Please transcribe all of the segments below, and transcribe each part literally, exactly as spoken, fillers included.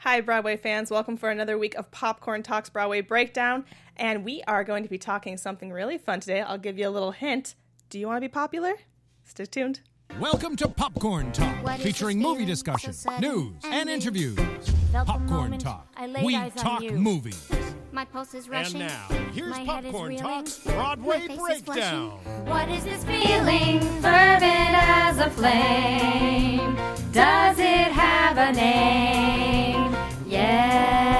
Hi, Broadway fans. Welcome for another week of Popcorn Talks Broadway Breakdown. And we are going to be talking something really fun today. I'll give you a little hint. Do you want to be popular? Stay tuned. Welcome to Popcorn Talk, featuring movie discussion, so news, and, and interviews. Popcorn Talk. We talk movies. My pulse is rushing. And now, here's My Popcorn head is Talk's Broadway Breakdown. What is this feeling, fervent as a flame? Does it have a name? Yeah.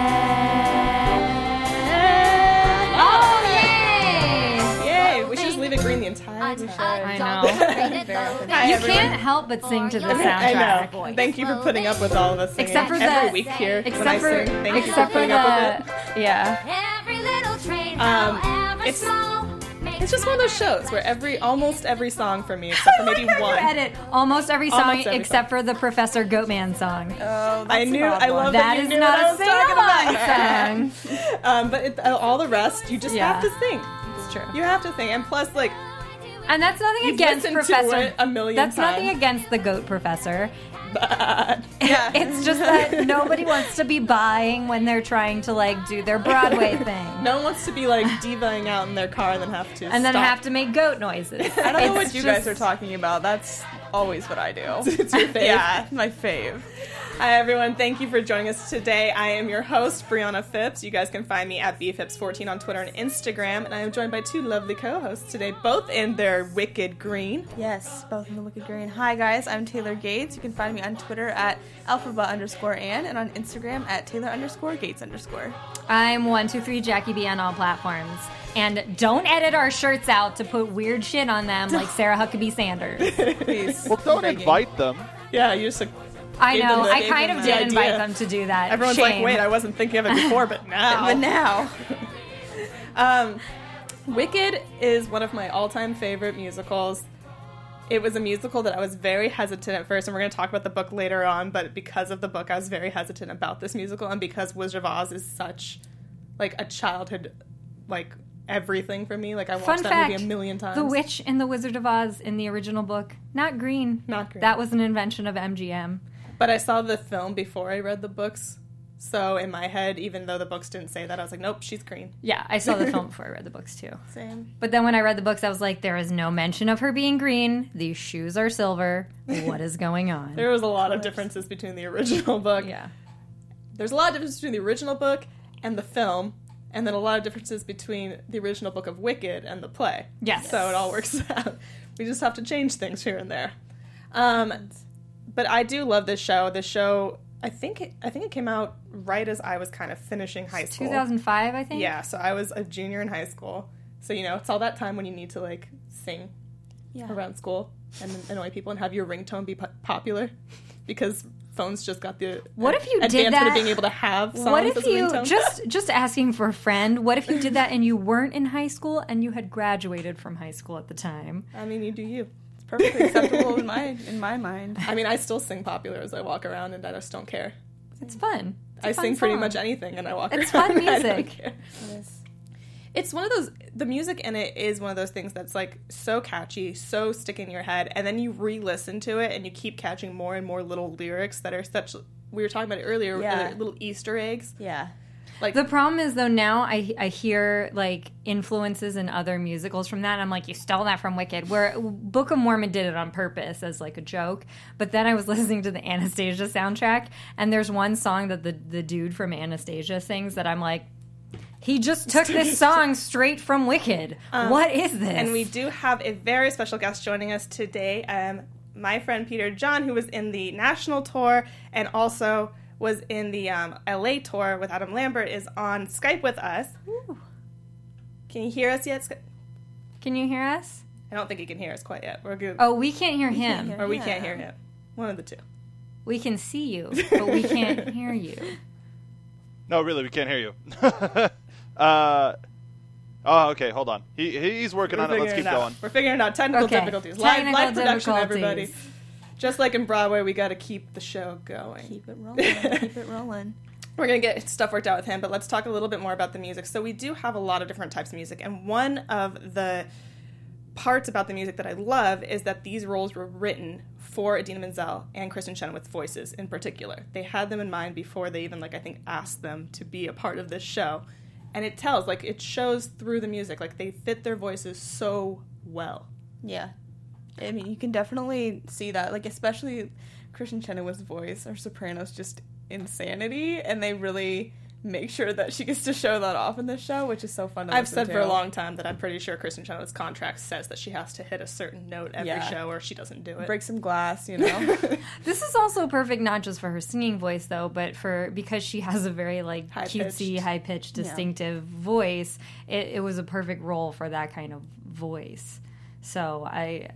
Oh, yay! Yay! We should just leave it green the entire time. I know. Hi, You everyone. can't help but sing to the I soundtrack. know. Thank you for putting up with all of us singing Except for every the- week here. Except when I for, sing. Thank you for except for putting the, up with it. yeah. Every little train, Um, however it's- slow, makes It's just one of those shows where every, almost every song for me, except for maybe You one. edit almost every song Almost every except for the Professor Goatman song. Oh, I knew, I love that, that you is knew not what a I was talking sing-along song. about. um, but it, uh, all the rest, you just Yeah. have to sing. It's true. You have to sing, and plus, like, And that's nothing You've against listened to Professor. it a million that's nothing times. against the Goat Professor. bad. Yeah. It's just that nobody wants to be buying when they're trying to like do their Broadway thing. No one wants to be like divaing out in their car and then have to And then stop. have to make goat noises. I don't know It's what you just- guys are talking about. That's always what I do. It's your fave. Yeah, my fave. Hi everyone, thank you for joining us today. I am your host, Brianna Phipps. You guys can find me at b phipps fourteen on Twitter and Instagram, and I am joined by two lovely co-hosts today, both in their wicked green. Yes, both in the Wicked Green. Hi guys, I'm Taylor Gates. You can find me on Twitter at alphaba underscore Ann and on Instagram at Taylor underscore Gates underscore. I'm one two three Jackie B on all platforms. And don't edit our shirts out to put weird shit on them like Sarah Huckabee Sanders. Please. Well, don't begging. invite them. Yeah, you just like, I Gave know. them the- I gave kind them of the did invite idea. them to do that. everyone's Shame. like, wait, I wasn't thinking of it before, but now. But now. Um, Wicked is one of my all-time favorite musicals. It was a musical that I was very hesitant at first, and we're going to talk about the book later on, but because of the book, I was very hesitant about this musical, and because Wizard of Oz is such, like, a childhood, like, everything for me. Like, I watched Fun that fact, movie a million times. The Witch in The Wizard of Oz in the original book, not green. Not green. That was an invention of M G M. But I saw the film before I read the books, so in my head, even though the books didn't say that, I was like, nope, she's green. Yeah, I saw the film before I read the books too. Same. But then when I read the books, I was like, there is no mention of her being green. These shoes are silver. What is going on? There was a lot of differences between the original book. Yeah. There's a lot of differences between the original book and the film, and then a lot of differences between the original book of Wicked and the play. Yes. So it all works out. We just have to change things here and there. Um, but I do love this show. This show, I think it, I think it came out right as I was kind of finishing high school. two thousand five, I think? Yeah, so I was a junior in high school. So, you know, it's all that time when you need to, like, sing Yeah. around school and annoy people and have your ringtone be po- popular because phones just got the What if you did advancement that? of being able to have songs What if as a you, ringtone. just just asking for a friend, what if you did that and you weren't in high school and you had graduated from high school at the time? I mean, you do you. It's perfectly acceptable in my in my mind. I mean, I still sing popular as I walk around and I just don't care. It's fun. It's a I fun sing pretty song. much anything and I walk It's around. fun and I don't music. care. It is. It's one of those, the music in it is one of those things that's like so catchy, so stick in your head, and then you re-listen to it and you keep catching more and more little lyrics that are such, we were talking about it earlier, Yeah. uh, little Easter eggs. Yeah. Like, The problem is, though, now I, I hear, like, influences in other musicals from that, and I'm like, you stole that from Wicked, where Book of Mormon did it on purpose as, like, a joke, but then I was listening to the Anastasia soundtrack, and there's one song that the, the dude from Anastasia sings that I'm like, he just took this song straight from Wicked. Um, what is this? and we do have a very special guest joining us today, um, my friend Peter John, who was in the national tour and also was in the um, L A tour with Adam Lambert, is on Skype with us. Ooh. Can you hear us yet? Sky- Can you hear us? I don't think he can hear us quite yet. We're good. Oh, we can't hear him. hear or we yeah. can't hear him. One of the two. We can see you, but we can't hear you. No, really, we can't hear you. uh, oh, okay, hold on. He he's working We're on it. Let's figuring keep it out. going. We're figuring out technical Okay. difficulties. Live, Technical live production, everybody. difficulties. Just like in Broadway, we got to keep the show going. Keep it rolling. Keep it rolling. We're going to get stuff worked out with him, but let's talk a little bit more about the music. So we do have a lot of different types of music, and one of the parts about the music that I love is that these roles were written for Idina Menzel and Kristen Chenoweth's voices in particular. They had them in mind before they even, like, I think, asked them to be a part of this show. And it tells, like, it shows through the music. Like, they fit their voices so well. Yeah. I mean, you can definitely see that. Like, especially Kristen Chenoweth's voice, or soprano's just insanity. And they really make sure that she gets to show that off in this show, which is so fun to I've listen said to. for a long time that I'm pretty sure Kristen Chenoweth's contract says that she has to hit a certain note every Yeah. show or she doesn't do it. Break some glass, you know? This is also perfect not just for her singing voice though, but for because she has a very like High-pitched. cutesy, high pitched, distinctive voice. It, it was a perfect role for that kind of voice. So I,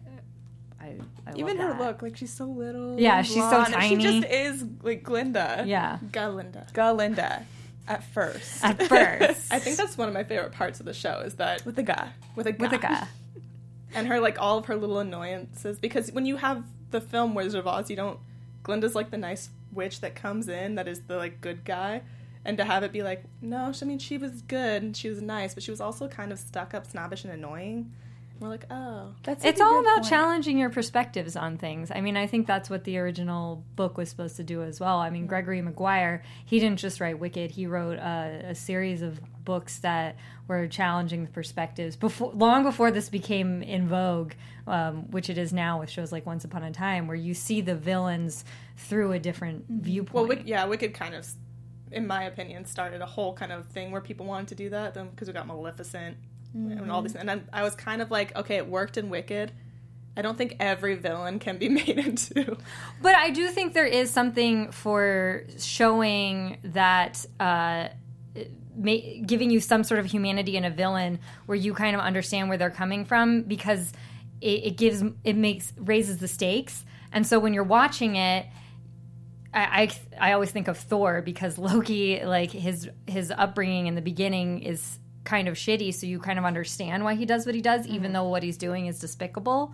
I, I Even love her that. look, like, she's so little. Yeah, and she's so blonde, and tiny. She just is, like, Glinda. Yeah, Galinda. Galinda. At first. at first I think that's one of my favorite parts of the show is that With the guy. with a with a guy. and her, like, all of her little annoyances, because when you have the film Wizard of Oz, you don't, Glinda's like the nice witch that comes in that is the, like, good guy, and to have it be like, no, I mean, she was good and she was nice, but she was also kind of stuck up, snobbish, and annoying. And we're like, oh, That's It's such a all good about point. challenging your perspectives on things. I mean, I think that's what the original book was supposed to do as well. I mean, Gregory Maguire, he didn't just write Wicked. He wrote a, a series of books that were challenging the perspectives before, long before this became in vogue, um, which it is now with shows like Once Upon a Time, where you see the villains through a different viewpoint. well, Wick, yeah, Wicked kind of, in my opinion, started a whole kind of thing where people wanted to do that, because we got Maleficent, and all these, and I'm, I was kind of like, okay, it worked in Wicked. I don't think every villain can be made into. But I do think there is something for showing that, uh, ma- giving you some sort of humanity in a villain where you kind of understand where they're coming from, because it, it gives, it makes, raises the stakes. And so when you're watching it, I, I, I always think of Thor, because Loki, like his his upbringing in the beginning is kind of shitty, so you kind of understand why he does what he does, even Mm-hmm. though what he's doing is despicable.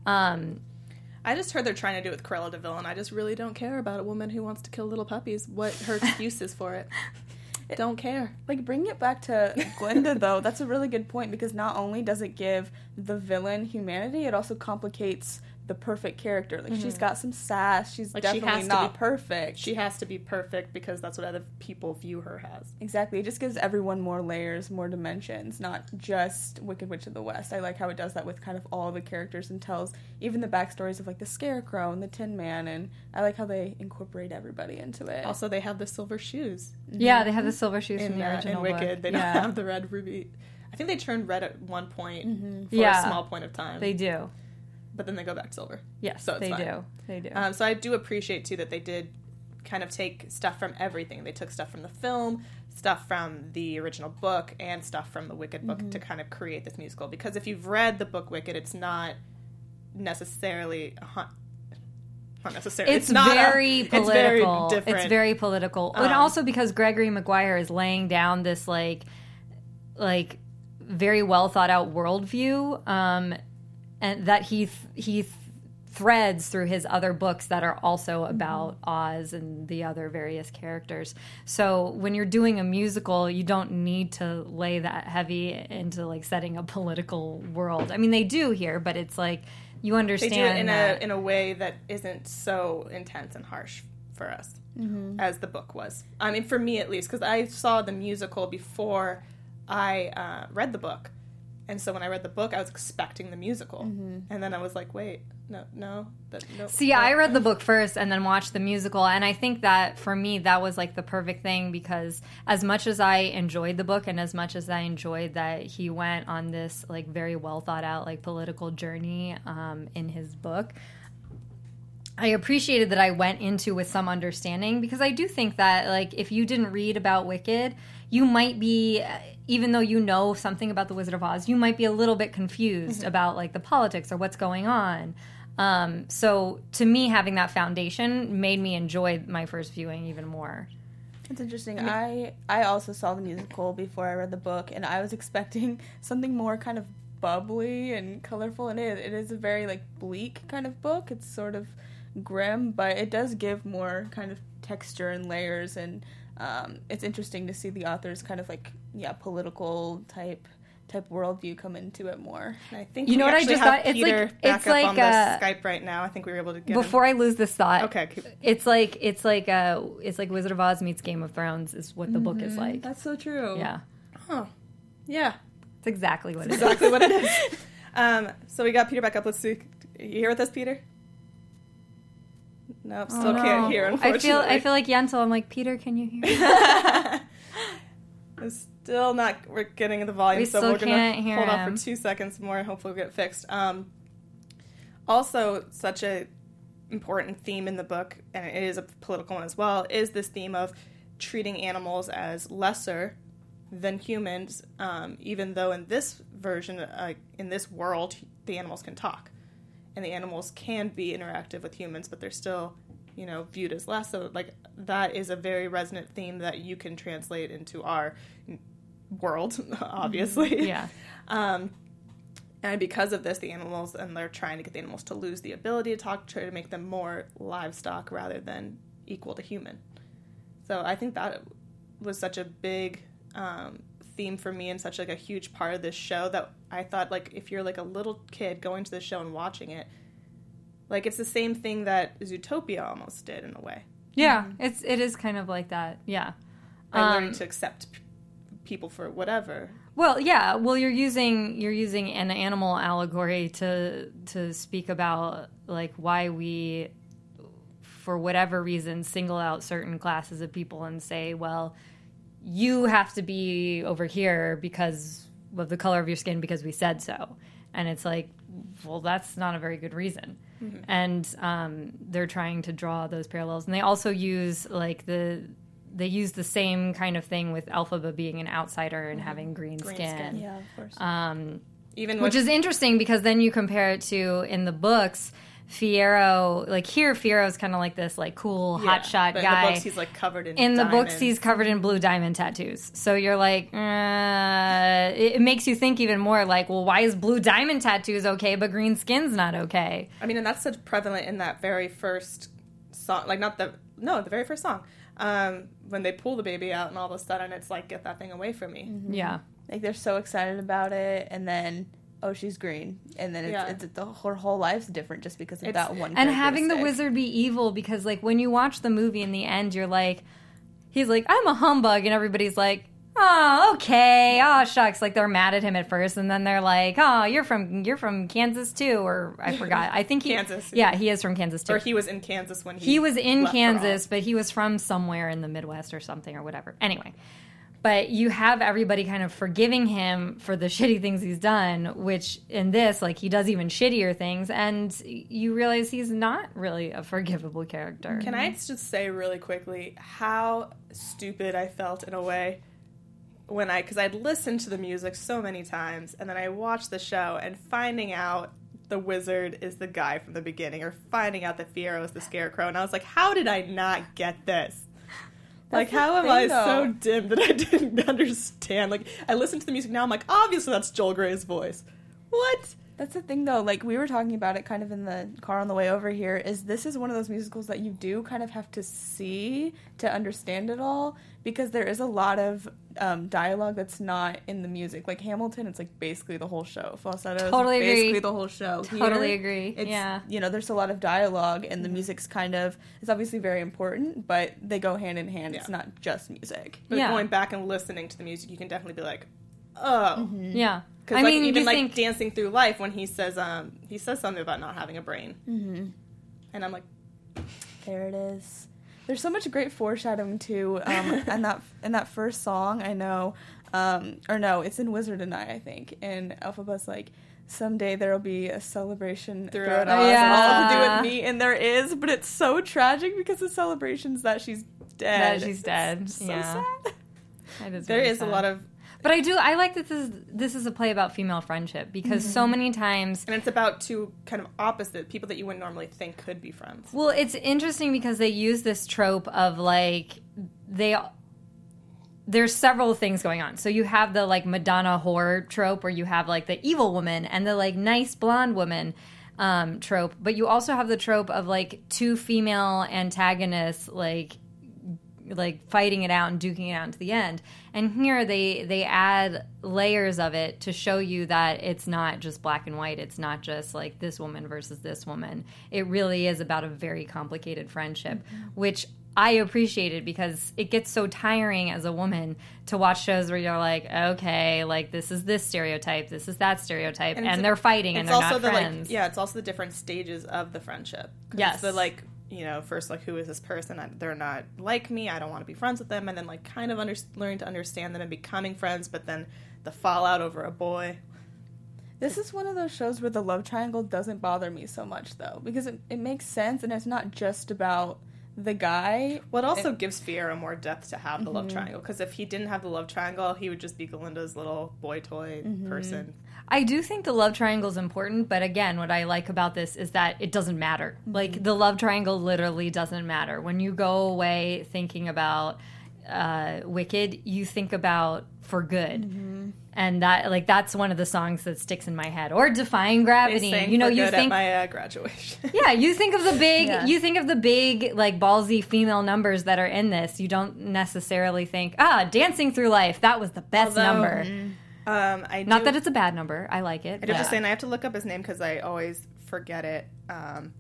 Um, I just heard they're trying to do it with Cruella de Vil, and I just really don't care about a woman who wants to kill little puppies. What her excuse is for it. Don't care. Like, bringing it back to Glinda, though, that's a really good point, because not only does it give the villain humanity, it also complicates the perfect character. Like, she's got some sass. She's Like, she definitely has to not be- perfect. She has to be perfect because that's what other people view her as. Exactly. It just gives everyone more layers, more dimensions, not just Wicked Witch of the West. I like how it does that with kind of all the characters and tells even the backstories of, like, the Scarecrow and the Tin Man, and I like how they incorporate everybody into it. Also, they have the silver shoes yeah, they have the silver shoes from in, the uh, in original Wicked. book. They don't yeah. have the red ruby. I think they turned red at one point for Yeah. a small point of time. They do. but then they go back to silver. Yes, So it's they fine. do. They do. Um, so I do appreciate, too, that they did kind of take stuff from everything. They took stuff from the film, stuff from the original book, and stuff from the Wicked book Mm-hmm. to kind of create this musical. Because if you've read the book Wicked, it's not necessarily... a hun- Not necessarily. It's, It's, not a- very it's political. very It's different. very political, and Um, also because Gregory Maguire is laying down this like, like, very well thought out worldview, um, and that he th- he th- threads through his other books that are also about Oz and the other various characters. So when you're doing a musical, you don't need to lay that heavy into like setting a political world. I mean, they do here, but it's like you They understand do it in that. a in a way that isn't so intense and harsh for us as the book was. I mean, for me at least, because I saw the musical before I uh, read the book, and so when I read the book, I was expecting the musical, and then I was like, wait, no, no, that, no. See, I read the book first and then watched the musical, and I think that for me that was like the perfect thing, because as much as I enjoyed the book and as much as I enjoyed that he went on this like very well thought out like political journey um, in his book, I appreciated that I went into with some understanding, because I do think that like if you didn't read about Wicked, you might be, even though you know something about the Wizard of Oz, you might be a little bit confused about like the politics or what's going on. Um, so to me, having that foundation made me enjoy my first viewing even more. It's interesting. I I also saw the musical before I read the book, and I was expecting something more kind of bubbly and colorful, and it it is a very like bleak kind of book. It's sort of grim, but it does give more kind of texture and layers, and um, it's interesting to see the author's kind of like yeah political type type worldview come into it more. I think You we know what I actually just have thought? It's Peter like- back it's up like, on the uh, Skype right now. I think we were able to get Before him. I lose this thought, Okay, keep- it's like it's like uh, it's like Wizard of Oz meets Game of Thrones is what the book is like. That's so true. Yeah, Oh, yeah, it's exactly what it is. exactly what it is. Um, so we got Peter back up. Let's see. You here with us, Peter? Nope, still No. can't hear. I Unfortunately, feel I feel like Yentl. I'm like, Peter, can you hear me? It's still not. We're getting the volume, We so still we're gonna can't hear hold on him. for two seconds more, and hopefully we'll get it fixed. Um, also, such a important theme in the book, and it is a political one as well, is this theme of treating animals as lesser than humans. Um, even though in this version, uh, in this world, the animals can talk, and the animals can be interactive with humans, but they're still, you know, viewed as less. So, like, that is a very resonant theme that you can translate into our world, obviously. Yeah. Um, and because of this, the animals, and they're trying to get the animals to lose the ability to talk, try to make them more livestock rather than equal to human. So I think that was such a big um, theme for me and such like a huge part of this show that I thought, like, if you're like a little kid going to the show and watching it, like, it's the same thing that Zootopia almost did in a way. Yeah, it's it is kind of like that. Yeah. By Um, learning to accept p- people for whatever. Well, yeah. Well, you're using you're using an animal allegory to to speak about like why we, for whatever reason, single out certain classes of people and say, well, you have to be over here because of the color of your skin because we said so. And it's like, well, that's not a very good reason. Mm-hmm. And um, they're trying to draw those parallels. And they also use like the they use the same kind of thing with Elphaba being an outsider and mm-hmm. having green, green skin. skin. Yeah, of course. Um, Even which with- is interesting because then you compare it to in the books, Fiyero, like here, Fiero's kind of like this like cool Yeah, hotshot but guy. in the books, he's like covered in In the books, diamonds. he's covered in blue diamond tattoos. So you're like, uh, it, it makes you think even more like, well, why is blue diamond tattoos okay, but green skin's not okay? I mean, and that's such prevalent in that very first song. Like, not the, no, the very first song. Um, when they pull the baby out and all of a sudden it's like, get that thing away from me. Mm-hmm. Yeah. Like, they're so excited about it, and then, oh, she's green. And then it's, Yeah. it's, the, her whole life's different just because of It's- that one And having the characteristic. wizard be evil because, like, when you watch the movie in the end, you're like, he's like, I'm a humbug, and everybody's like, oh, okay, oh, shucks. Like, they're mad at him at first, and then they're like, oh, you're from you're from Kansas, too, or I forgot. I think he... Kansas. Yeah, he is from Kansas, too. Or he was in Kansas when he He was in left for Kansas, Oz. but he was from somewhere in the Midwest or something or whatever. Anyway, but you have everybody kind of forgiving him for the shitty things he's done, which in this, like, he does even shittier things, and you realize he's not really a forgivable character. Can I just say really quickly how stupid I felt in a way when I, because I'd listened to the music so many times, and then I watched the show, and finding out the wizard is the guy from the beginning, or finding out that Fiyero is the scarecrow, and I was like, how did I not get this? Like, the how am thing, I though. so dim that I didn't understand? Like, I listened to the music now, I'm like, obviously that's Joel Grey's voice. What? That's the thing, though. Like, we were talking about it kind of in the car on the way over here, is this is one of those musicals that you do kind of have to see to understand it all, because there is a lot of um, dialogue that's not in the music. Like, Hamilton, it's, like, basically the whole show. Falsetto is Totally agree. basically the whole show. Totally Here, agree. It's, Yeah. you know, there's a lot of dialogue, and the music's kind of, it's obviously very important, but they go hand in hand. It's Yeah. not just music. But Yeah. going back and listening to the music, you can definitely be like, oh. Yeah. Because I like, mean, even you like think... Dancing Through Life, when he says um he says something about not having a brain, mm-hmm. and I'm like, There it is. There's so much great foreshadowing too. Um, and that in that first song, I know, um, or no, it's in Wizard and I, I think. And Elphaba's like, someday there will be a celebration Throughout throughout Oz, Oz. and all to do Yeah. with me. And there is, but it's so tragic because the celebration's that she's dead. That she's dead. It's so Yeah. sad. That is there really is sad. a lot of, But I do. I like that this is this is a play about female friendship because so many times. and it's about two kind of opposite people that you wouldn't normally think could be friends. Well, it's interesting because they use this trope of like they. There's several things going on. So you have the like Madonna whore trope where you have like the evil woman and the like nice blonde woman um, trope, but you also have the trope of like two female antagonists like like fighting it out and duking it out to the end. And here they they add layers of it to show you that it's not just black and white. It's not just like this woman versus this woman. It really is about a very complicated friendship, mm-hmm. which I appreciated because it gets so tiring as a woman to watch shows where you're like, okay, like this is this stereotype, this is that stereotype, and, and they're fighting and they're also not the, friends. Like, yeah, it's also the different stages of the friendship. Yes. It's the like, you know, first like, who is this person? I, they're not like me. I don't want to be friends with them. And then like kind of under, learning to understand them and becoming friends, but then the fallout over a boy. This is one of those shows where the love triangle doesn't bother me so much, though, because it, it makes sense and it's not just about the guy. Well, it also it, gives Fiero more depth to have the mm-hmm. love triangle, because if he didn't have the love triangle, he would just be Galinda's little boy toy mm-hmm. person. I do think the love triangle is important, but again, what I like about this is that it doesn't matter. Mm-hmm. Like, the love triangle literally doesn't matter. When you go away thinking about uh, Wicked, you think about For Good. Mm-hmm. And that, like, that's one of the songs that sticks in my head. Or Defying Gravity. They sang you know, For you Good think at my uh, graduation. Yeah, you think of the big, yeah. you think of the big, like, ballsy female numbers that are in this. You don't necessarily think, ah, Dancing Through Life, that was the best Although, number. Um, I Not do, that it's a bad number. I like it. I do have but- to say, and I have to look up his name because I always forget it. Um,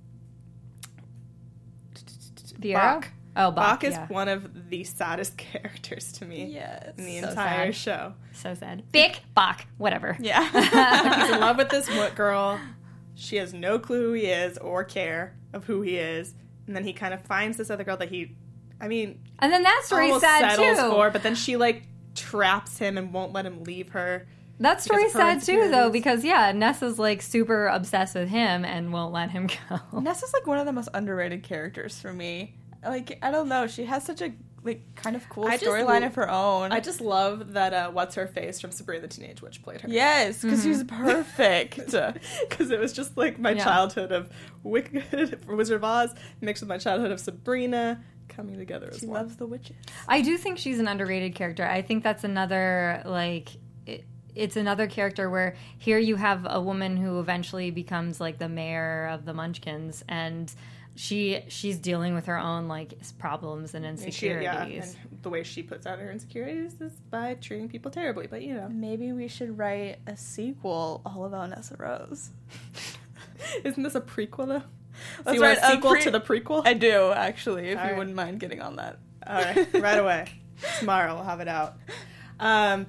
Fiero? Bach. Oh, Bach, Bach is yeah. one of the saddest characters to me Yes. in the So entire sad. show. So sad. Bick, Bach, whatever. Yeah. He's in love with this Moot girl. She has no clue who he is or care of who he is. And then he kind of finds this other girl that he, I mean, And then that story's almost sad, settles too. for, but then she, like, traps him and won't let him leave her. That story's because of her sad, too, though, insecurities. because, yeah, Nessa's, like, super obsessed with him and won't let him go. Nessa's, like, one of the most underrated characters for me. Like, I don't know. She has such a, like, kind of cool I just storyline lo- of her own. I just love that, uh, what's-her-face from Sabrina the Teenage Witch played her. Yes, because Mm-hmm. she was perfect. Because it was just, like, my Yeah. childhood of Wicked, Wizard of Oz, mixed with my childhood of Sabrina, coming together as She one. loves the witches. I do think she's an underrated character. I think that's another, like... It, it's another character where here you have a woman who eventually becomes, like, the mayor of the Munchkins, and... She she's dealing with her own like problems and insecurities. And she, yeah, and the way she puts out her insecurities is by treating people terribly. But you know, Maybe we should write a sequel all about Nessa Rose. isn't this a prequel though? So Let's you want write a a sequel pre- to the prequel? I do, actually, if All you right. wouldn't mind getting on that. All right, right away. Tomorrow we'll have it out. Um,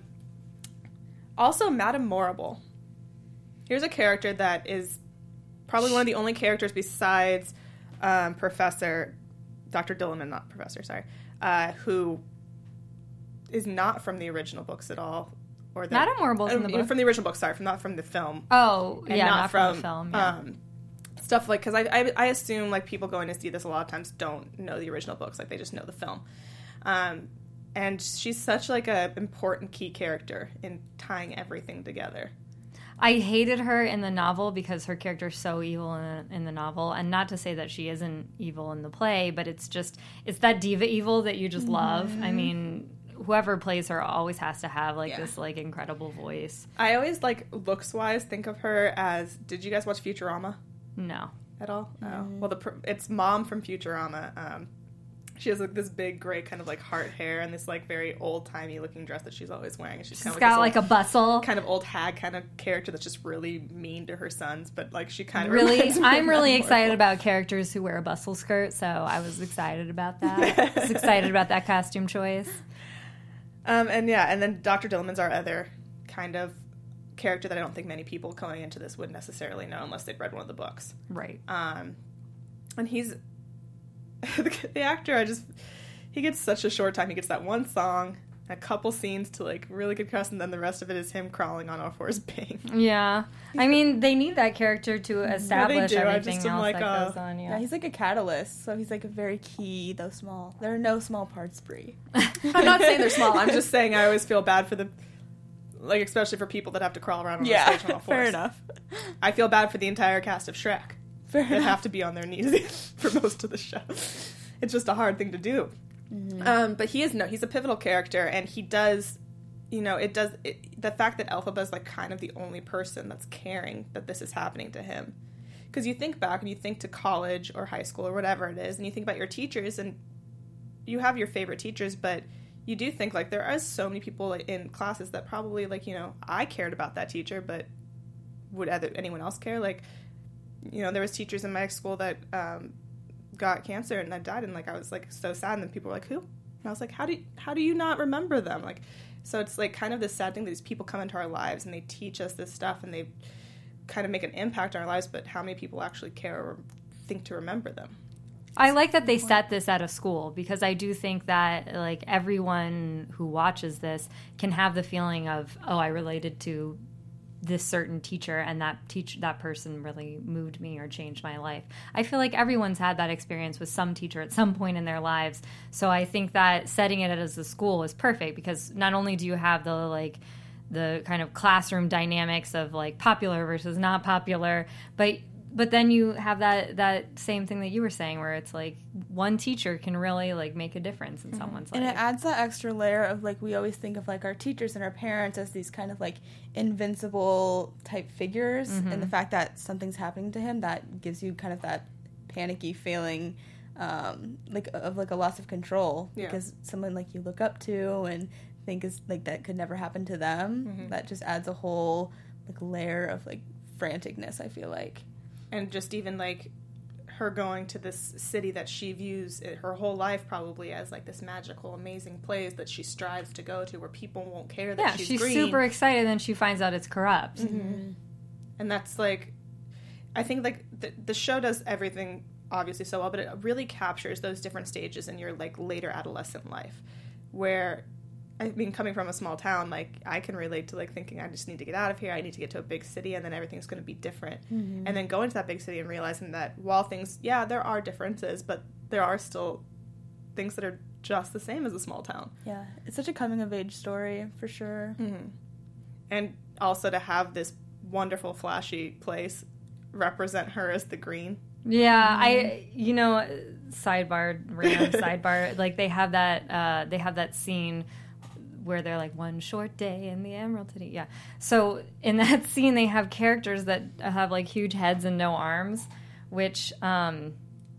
also, Madame Morrible. Here's a character that is probably one of the only characters besides um, Professor, Doctor Dilliman, not Professor, sorry, uh, who is not from the original books at all. Or the, Madame Morrible's in the uh, book. From the original book, sorry, from not from the film. Oh, And yeah, not, not, from, from, the film. Yeah. um, stuff like, because I, I I assume like people going to see this a lot of times don't know the original books, like they just know the film. Um, and she's such like a important key character in tying everything together. I hated her in the novel because her character's so evil in, in the novel, and not to say that she isn't evil in the play, but it's just it's that diva evil that you just Mm-hmm. love. I mean, whoever plays her always has to have like Yeah. this like incredible voice. I always like looks wise think of her as. Did you guys watch Futurama No. at all? Oh, well, the pr- it's Mom from Futurama. Um, she has like this big gray kind of like heart hair and this like very old timey looking dress that she's always wearing. And she's She's kind of got like, like this a bustle. old, kind of old hag kind of character that's just really mean to her sons, but like she kind of Really, reminds me I'm of really Madame excited Morrible. about characters who wear a bustle skirt, so I was excited about that. I was excited about that costume choice. Um, and yeah, and then Doctor Dilliman's our other kind of character that I don't think many people going into this would necessarily know unless they'd read one of the books. Right. Um, and he's the, the actor. I just he gets such a short time. He gets that one song, a couple scenes to like really good cast, and then the rest of it is him crawling on all fours, bang. Yeah. I mean, they need that character to establish do. I everything just am else like, that uh, goes on. Yeah, Yeah. he's like a catalyst, so he's like a very key, though small. There are no small parts, Brie. I'm not saying they're small. I'm just saying I always feel bad for the, like especially for people that have to crawl around on the Yeah, stage on all fours. fair enough. I feel bad for the entire cast of Shrek. Fair That enough. have to be on their knees for most of the show. It's just a hard thing to do. Mm-hmm. Um, but he is no, he's a pivotal character, and he does, you know, it does it, the fact that Elphaba is like kind of the only person that's caring that this is happening to him. Because you think back and you think to college or high school or whatever it is, and you think about your teachers, and you have your favorite teachers, but you do think, like, there are so many people in classes that probably, like, you know, I cared about that teacher, but would other, anyone else care? Like, you know, there was teachers in my school that um, got cancer and that died, and, like, I was, like, so sad, and then people were like, who? And I was like, how do you, how do you not remember them? Like, so it's, like, kind of this sad thing that these people come into our lives, and they teach us this stuff, and they kind of make an impact on our lives, but how many people actually care or think to remember them? I like that they set this at a school, because I do think that, like, everyone who watches this can have the feeling of, oh, I related to this certain teacher, and that teach that person really moved me or changed my life. I feel like everyone's had that experience with some teacher at some point in their lives. So I think that setting it as a school is perfect, because not only do you have the, like, the kind of classroom dynamics of, like, popular versus not popular, but But then you have that, that same thing that you were saying, where it's like one teacher can really, like, make a difference in mm-hmm. someone's life. And it adds that extra layer of, like, we always think of, like, our teachers and our parents as these kind of, like, invincible type figures. Mm-hmm. And the fact that something's happening to him, that gives you kind of that panicky feeling, um, like, of, like, a loss of control. Yeah. Because someone, like, you look up to and think is, like, that could never happen to them. Mm-hmm. That just adds a whole, like, layer of, like, franticness, I feel like. And just even, like, her going to this city that she views her whole life probably as, like, this magical, amazing place that she strives to go to, where people won't care that yeah, she's, she's green. super excited, and she finds out it's corrupt. Mm-hmm. And that's, like, I think, like, the, the show does everything, obviously, so well, but it really captures those different stages in your, like, later adolescent life, where, I mean, coming from a small town, like, I can relate to, like, thinking I just need to get out of here, I need to get to a big city, and then everything's going to be different. Mm-hmm. And then going to that big city and realizing that while things, yeah, there are differences, but there are still things that are just the same as a small town. Yeah, it's such a coming-of-age story, for sure. Mm-hmm. And also to have this wonderful, flashy place represent her as the green. Yeah, mm-hmm. I, you know, sidebar, random sidebar, like, they have that, uh, they have that scene where they're like, one short day in the Emerald City. Yeah. So in that scene, they have characters that have, like, huge heads and no arms, which um,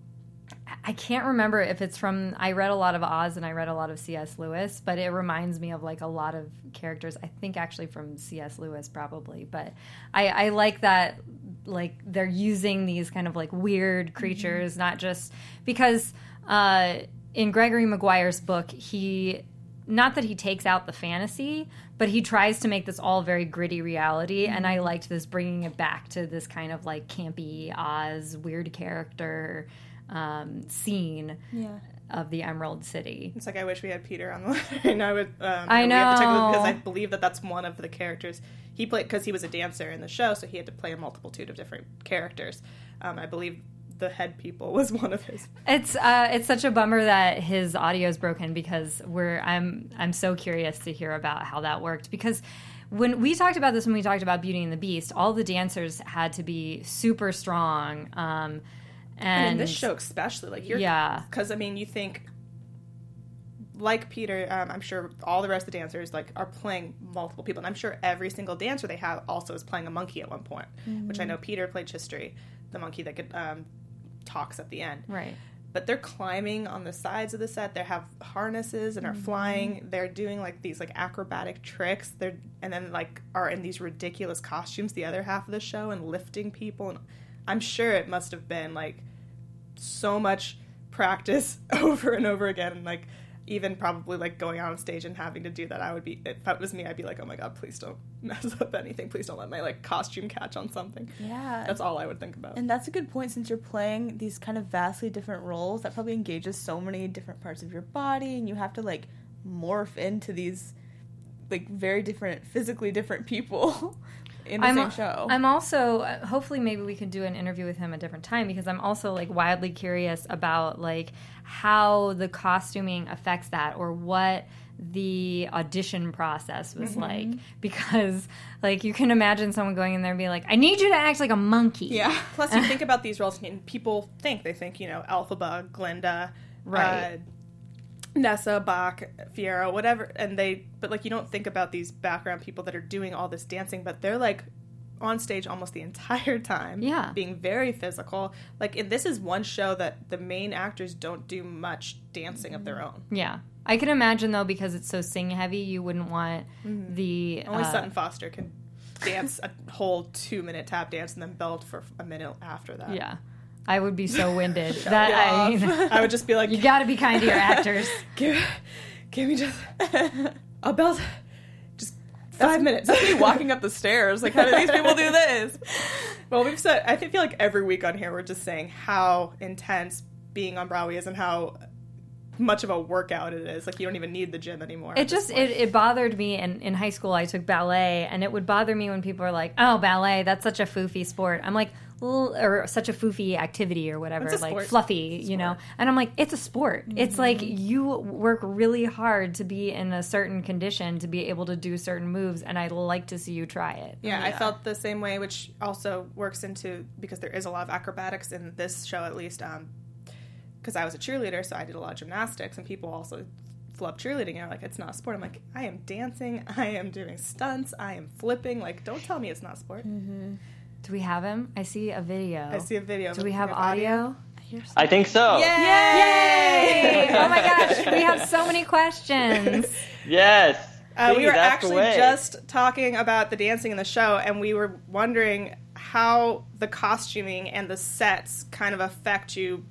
I can't remember if it's from, I read a lot of Oz and I read a lot of C S. Lewis, but it reminds me of, like, a lot of characters, I think actually from C S. Lewis probably. But I, I like that, like, they're using these kind of, like, weird creatures, mm-hmm. not just because uh, in Gregory Maguire's book, he... not that he takes out the fantasy, but he tries to make this all very gritty reality, mm-hmm. and I liked this, bringing it back to this kind of, like, campy Oz, weird character um, scene yeah. of the Emerald City. It's like, I wish we had Peter on the line. I would. Um, I know. We have to check because I believe that that's one of the characters he played, because he was a dancer in the show, so he had to play a multitude of different characters. Um, I believe the head people was one of his. It's uh, it's such a bummer that his audio is broken, because we're I'm I'm so curious to hear about how that worked, because when we talked about this, when we talked about Beauty and the Beast, all the dancers had to be super strong. Um, and, and in this show especially, like, you're, yeah, because I mean, you think, like Peter, um, I'm sure all the rest of the dancers, like, are playing multiple people, and I'm sure every single dancer they have also is playing a monkey at one point, mm-hmm. which I know Peter played Chistry, the monkey that could um, talks at the end. Right. But they're climbing on the sides of the set. They have harnesses and are mm-hmm. flying. They're doing, like, these, like, acrobatic tricks. They're and then, like, are in these ridiculous costumes the other half of the show and lifting people. And I'm sure it must have been, like, so much practice over and over again. And, like, even probably, like, going on stage and having to do that, I would be, if that was me, I'd be like, oh my god, please don't mess up anything. Please don't let my, like, costume catch on something. Yeah. That's all I would think about. And that's a good point, since you're playing these kind of vastly different roles. That probably engages so many different parts of your body, and you have to, like, morph into these, like, very different, physically different people in the I'm, same show. I'm also, hopefully maybe we can do an interview with him a different time, because I'm also, like, wildly curious about, like, how the costuming affects that, or what the audition process was mm-hmm. like, because, like, you can imagine someone going in there and being like, I need you to act like a monkey. Yeah. Plus, you think about these roles, and people think, they think, you know, Elphaba, Glinda, right. Uh, Nessa, Bach, Fiero, whatever, and they, but, like, you don't think about these background people that are doing all this dancing, but they're, like, on stage almost the entire time. Yeah. Being very physical. Like, and this is one show that the main actors don't do much dancing of their own. Yeah. I can imagine, though, because it's so sing-heavy, you wouldn't want mm-hmm. the... Only uh, Sutton Foster can dance a whole two-minute tap dance and then belt for a minute after that. Yeah. I would be so winded. that I, mean, I would just be like... You gotta be kind to your actors. give, give me just a belt... Five That's, minutes. That's me walking up the stairs. Like, how do these people do this? Well, we've said, I feel like every week on here we're just saying how intense being on Broadway is and how much of a workout it is. Like, you don't even need the gym anymore. It just, it, it bothered me. And in high school, I took ballet, and it would bother me when people are like, oh, ballet, that's such a foofy sport. I'm like, or such a foofy activity or whatever, like sport. fluffy, you know? And I'm like, it's a sport. Mm-hmm. It's like you work really hard to be in a certain condition to be able to do certain moves, and I'd like to see you try it. Yeah, yeah. I felt the same way, which also works into, because there is a lot of acrobatics in this show at least, um, because I was a cheerleader, so I did a lot of gymnastics, and people also love cheerleading, and are like, it's not a sport. I'm like, I am dancing, I am doing stunts, I am flipping. Like, don't tell me it's not a sport. Mm-hmm. Do we have him? I see a video. I see a video. Do we have audio? I think so. Yay! Yay! Oh my gosh, we have so many questions. Yes. Uh, we were ask actually away. just talking about the dancing in the show, and we were wondering how the costuming and the sets kind of affect you,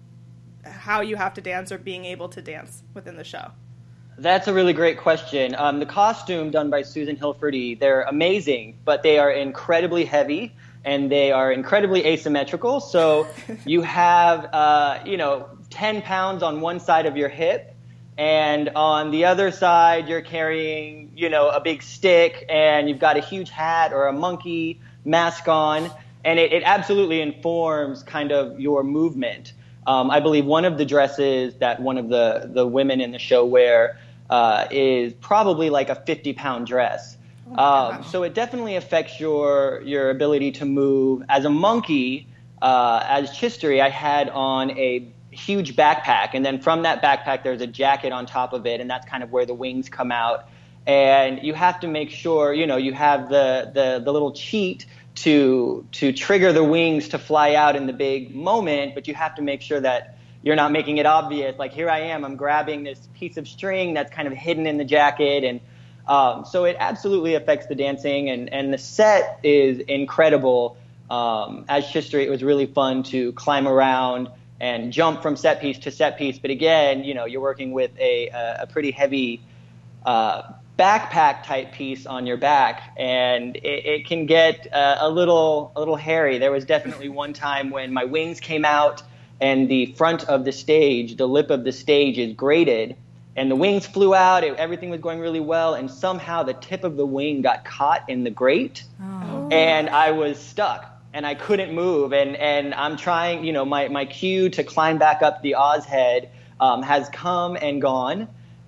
how you have to dance or being able to dance within the show. That's a really great question. Um, the costume done by Susan Hilferty, they're amazing, but they are incredibly heavy. And they are incredibly asymmetrical. So you have, uh, you know, ten pounds on one side of your hip, and on the other side you're carrying, you know, a big stick, and you've got a huge hat or a monkey mask on, and it, it absolutely informs kind of your movement. Um, I believe one of the dresses that one of the, the women in the show wear uh, is probably like a fifty-pound dress. Um, so it definitely affects your your ability to move. As a monkey, uh, as Chistery, I had on a huge backpack, and then from that backpack there's a jacket on top of it, and that's kind of where the wings come out. And you have to make sure, you know, you have the the, the little cheat to to trigger the wings to fly out in the big moment, but you have to make sure that you're not making it obvious. Like, here I am, I'm grabbing this piece of string that's kind of hidden in the jacket, and Um, so it absolutely affects the dancing, and, and the set is incredible. Um, as Chistery, it was really fun to climb around and jump from set piece to set piece. But again, you know, you're working with a, a, a pretty heavy uh, backpack type piece on your back, and it, it can get uh, a little a little hairy. There was definitely one time when my wings came out, and the front of the stage, the lip of the stage is grated. And the wings flew out, it, everything was going really well, and somehow the tip of the wing got caught in the grate, oh. and I was stuck, and I couldn't move, and, and I'm trying, you know, my, my cue to climb back up the Oz head um, has come and gone,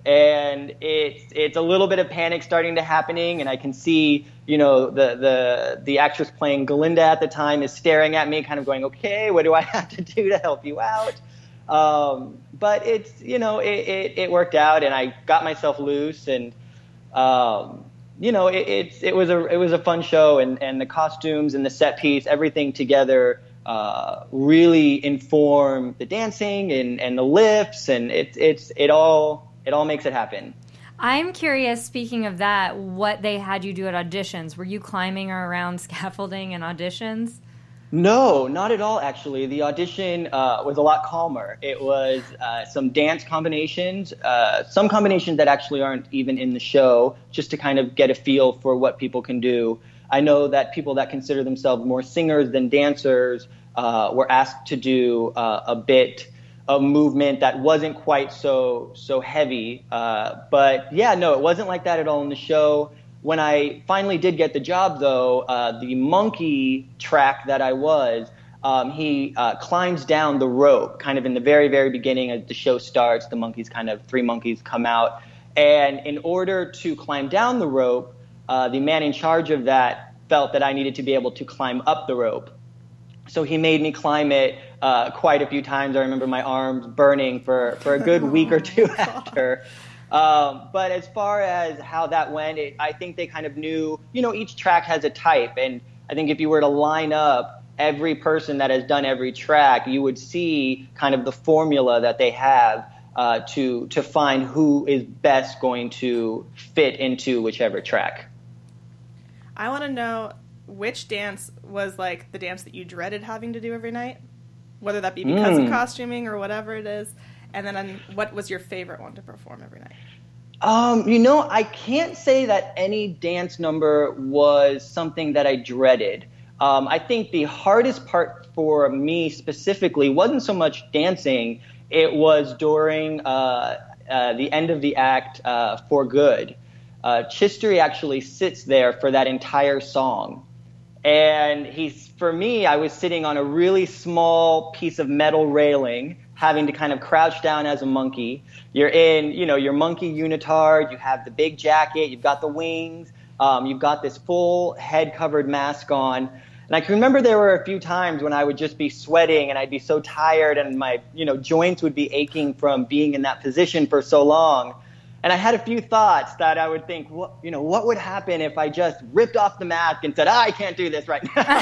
and it's it's a little bit of panic starting to happening, and I can see, you know, the, the, the actress playing Galinda at the time is staring at me, kind of going, okay, what do I have to do to help you out? Um, but it's, you know, it, it, it worked out, and I got myself loose, and, um, you know, it, it's, it was a, it was a fun show, and, and the costumes and the set piece, everything together, uh, really inform the dancing and, and the lifts, and it's, it's, it all, it all makes it happen. I'm curious, speaking of that, what they had you do at auditions. Were you climbing around scaffolding in auditions? No, not at all, actually. The audition uh, was a lot calmer. It was uh, some dance combinations, uh, some combinations that actually aren't even in the show, just to kind of get a feel for what people can do. I know that people that consider themselves more singers than dancers uh, were asked to do uh, a bit of movement that wasn't quite so so heavy. Uh, but yeah, no, it wasn't like that at all in the show. When I finally did get the job, though, uh, the monkey track that I was, um, he uh, climbs down the rope kind of in the very, very beginning as the show starts. The monkeys kind of, three monkeys come out. And in order to climb down the rope, uh, the man in charge of that felt that I needed to be able to climb up the rope. So he made me climb it uh, quite a few times. I remember my arms burning for, for a good week or two after. Um, but as far as how that went, it, I think they kind of knew, you know, each track has a type, and I think if you were to line up every person that has done every track, you would see kind of the formula that they have uh, to to find who is best going to fit into whichever track. I want to know which dance was like the dance that you dreaded having to do every night, whether that be because mm. of costuming or whatever it is, and then um, what was your favorite one to perform every night? Um, you know, I can't say that any dance number was something that I dreaded. Um, I think the hardest part for me specifically wasn't so much dancing. It was during uh, uh, the end of the act, uh, For Good. Uh, Chistery actually sits there for that entire song. And he's, for me, I was sitting on a really small piece of metal railing, having to kind of crouch down as a monkey. You're in, you know, your monkey unitard, you have the big jacket, you've got the wings, um, you've got this full head-covered mask on. And I can remember there were a few times when I would just be sweating and I'd be so tired and my, you know, joints would be aching from being in that position for so long. And I had a few thoughts that I would think, what, you know, what would happen if I just ripped off the mask and said, ah, I can't do this right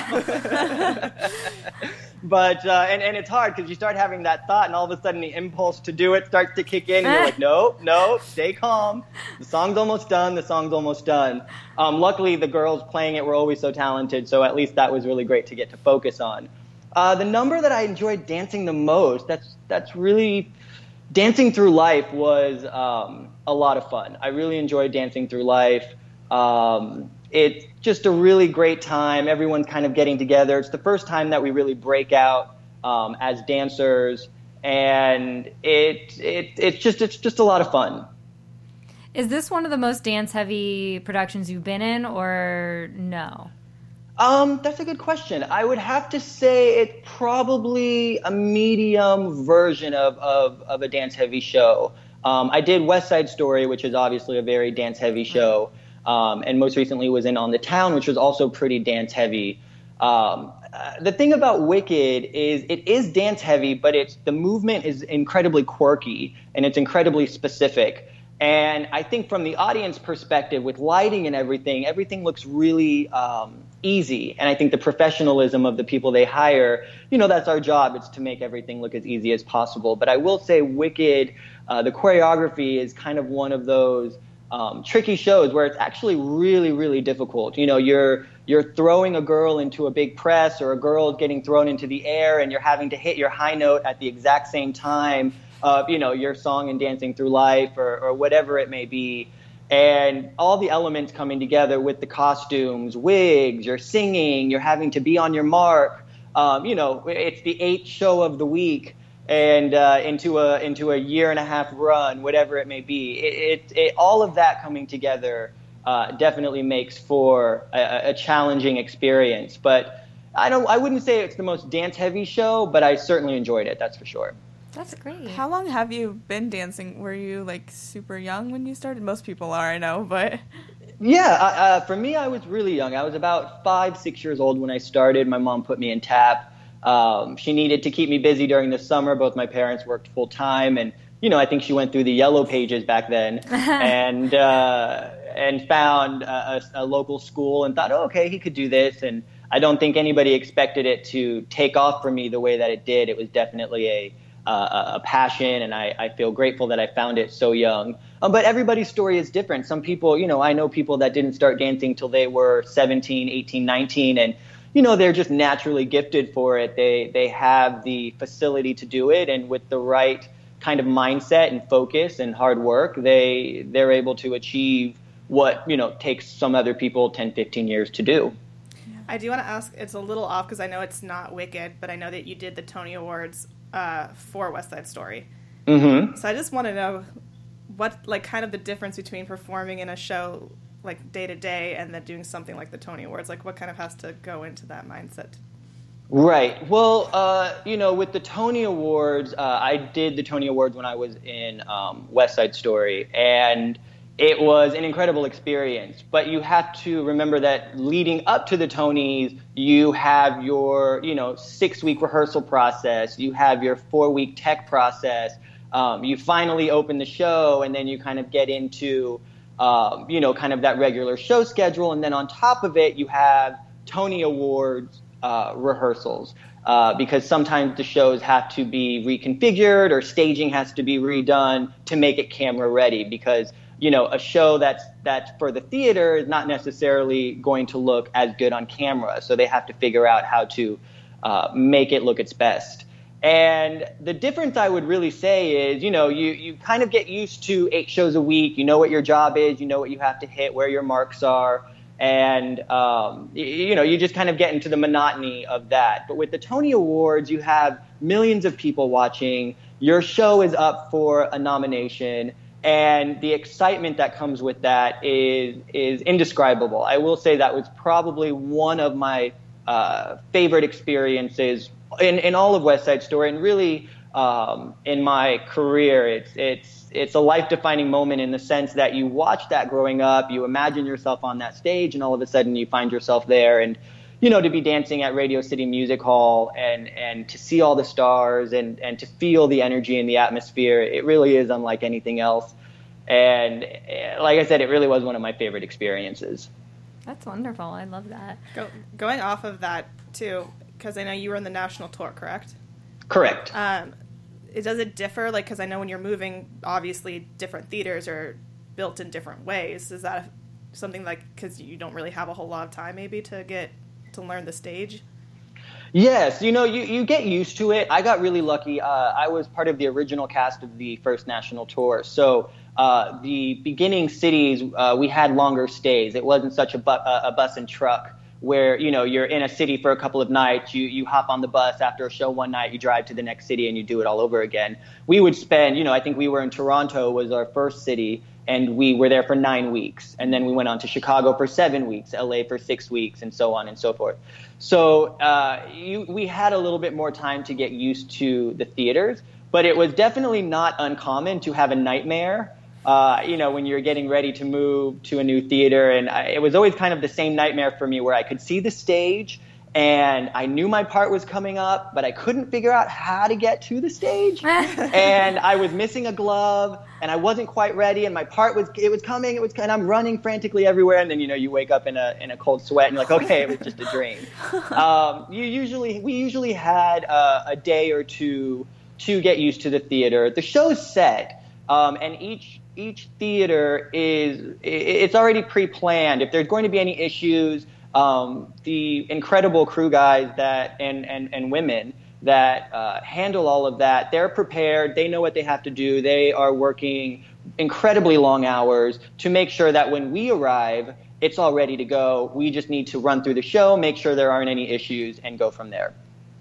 now. But, uh, and, and it's hard because you start having that thought and all of a sudden the impulse to do it starts to kick in and you're like, no, no, stay calm. The song's almost done. The song's almost done. Um, luckily, the girls playing it were always so talented, so at least that was really great to get to focus on. Uh, the number that I enjoyed dancing the most, that's, that's really, Dancing Through Life was um, a lot of fun. I really enjoyed Dancing Through Life. Um, it's just a really great time. Everyone's kind of getting together. It's the first time that we really break out um, as dancers, and it it it's just it's just a lot of fun. Is this one of the most dance-heavy productions you've been in, or no? Um, that's a good question. I would have to say it's probably a medium version of of, of a dance-heavy show. Um, I did West Side Story, which is obviously a very dance-heavy show. Um, and most recently was in On the Town, which was also pretty dance-heavy. Um, uh, the thing about Wicked is it is dance-heavy, but it's the movement is incredibly quirky, and it's incredibly specific. And I think from the audience perspective, with lighting and everything, everything looks really um, easy. And I think the professionalism of the people they hire, you know, that's our job. It's to make everything look as easy as possible. But I will say Wicked, uh, the choreography is kind of one of those Um, tricky shows where it's actually really, really difficult. You know, you're you're throwing a girl into a big press, or a girl is getting thrown into the air, and you're having to hit your high note at the exact same time of, you know, your song in Dancing Through Life, or, or whatever it may be. And all the elements coming together with the costumes, wigs, you're singing, you're having to be on your mark. Um, you know, it's the eighth show of the week. And uh, into a into a year and a half run, whatever it may be, it, it, it all of that coming together uh, definitely makes for a, a challenging experience. But I don't, I wouldn't say it's the most dance heavy show, but I certainly enjoyed it. That's for sure. That's great. How long have you been dancing? Were you like super young when you started? Most people are, I know, but yeah, uh, for me, I was really young. I was about five, six years old when I started. My mom put me in tap. Um, she needed to keep me busy during the summer. Both my parents worked full time, and you know, I think she went through the yellow pages back then, and uh, and found a, a, a local school and thought, oh, okay, he could do this. And I don't think anybody expected it to take off for me the way that it did. It was definitely a uh, a passion, and I, I feel grateful that I found it so young. Um, but everybody's story is different. Some people, you know, I know people that didn't start dancing till they were seventeen, eighteen, nineteen, and you know, they're just naturally gifted for it. They they have the facility to do it, and with the right kind of mindset and focus and hard work, they they're able to achieve what, you know, takes some other people ten, fifteen years to do. I do want to ask, it's a little off because I know it's not Wicked, but I know that you did the Tony Awards uh, for West Side Story. Mm-hmm. So I just want to know what, like, kind of the difference between performing in a show like day to day and then doing something like the Tony Awards. Like, what kind of has to go into that mindset? Right. Well, uh, you know, with the Tony Awards, uh, I did the Tony Awards when I was in um, West Side Story, and it was an incredible experience. But you have to remember that leading up to the Tonys, you have your, you know, six-week rehearsal process. You have your four-week tech process. Um, you finally open the show, and then you kind of get into, um, you know, kind of that regular show schedule. And then on top of it, you have Tony Awards uh, rehearsals. Uh, because sometimes the shows have to be reconfigured or staging has to be redone to make it camera ready, because you know a show that's that's for the theater is not necessarily going to look as good on camera, so they have to figure out how to uh, make it look its best. And the difference I would really say is, you know, you, you kind of get used to eight shows a week. You know what your job is. You know what you have to hit, where your marks are. And, um, you, you know, you just kind of get into the monotony of that. But with the Tony Awards, you have millions of people watching. Your show is up for a nomination. And the excitement that comes with that is is indescribable. I will say that was probably one of my uh, favorite experiences in, in all of West Side Story, and really um, in my career. It's it's it's a life-defining moment in the sense that you watch that growing up, you imagine yourself on that stage, and all of a sudden you find yourself there. And you know, to be dancing at Radio City Music Hall and and to see all the stars and and to feel the energy and the atmosphere, it really is unlike anything else. And like I said, it really was one of my favorite experiences. That's wonderful. I love that. Go, going off of that too, because I know you were in the national tour, correct? Correct. Um, it, does it differ? Like, because I know when you're moving, obviously different theaters are built in different ways. Is that something like, because you don't really have a whole lot of time maybe to get to learn the stage? Yes, you know, you, you get used to it. I got really lucky. Uh, I was part of the original cast of the first national tour. So uh, the beginning cities, uh, we had longer stays. It wasn't such a, bu- a bus and truck where, you know, you're in a city for a couple of nights, you, you hop on the bus after a show one night, you drive to the next city and you do it all over again. We would spend, you know, I think we were in Toronto was our first city, and we were there for nine weeks. And then we went on to Chicago for seven weeks, L A for six weeks, and so on and so forth. So uh, you, we had a little bit more time to get used to the theaters, but it was definitely not uncommon to have a nightmare, uh, you know, when you're getting ready to move to a new theater. And I, it was always kind of the same nightmare for me, where I could see the stage and I knew my part was coming up, but I couldn't figure out how to get to the stage. And I was missing a glove, and I wasn't quite ready, and my part was, it was coming, it was, and I'm running frantically everywhere. And then, you know, you wake up in a, in a cold sweat and you're like, okay, it was just a dream. Um, you usually, we usually had uh, a day or two to get used to the theater. The show's set, um, and each, each theater is, it's already pre-planned. If there's going to be any issues, Um, the incredible crew guys that and, and, and women that uh, handle all of that, they're prepared. They know what they have to do. They are working incredibly long hours to make sure that when we arrive, it's all ready to go. We just need to run through the show, make sure there aren't any issues, and go from there.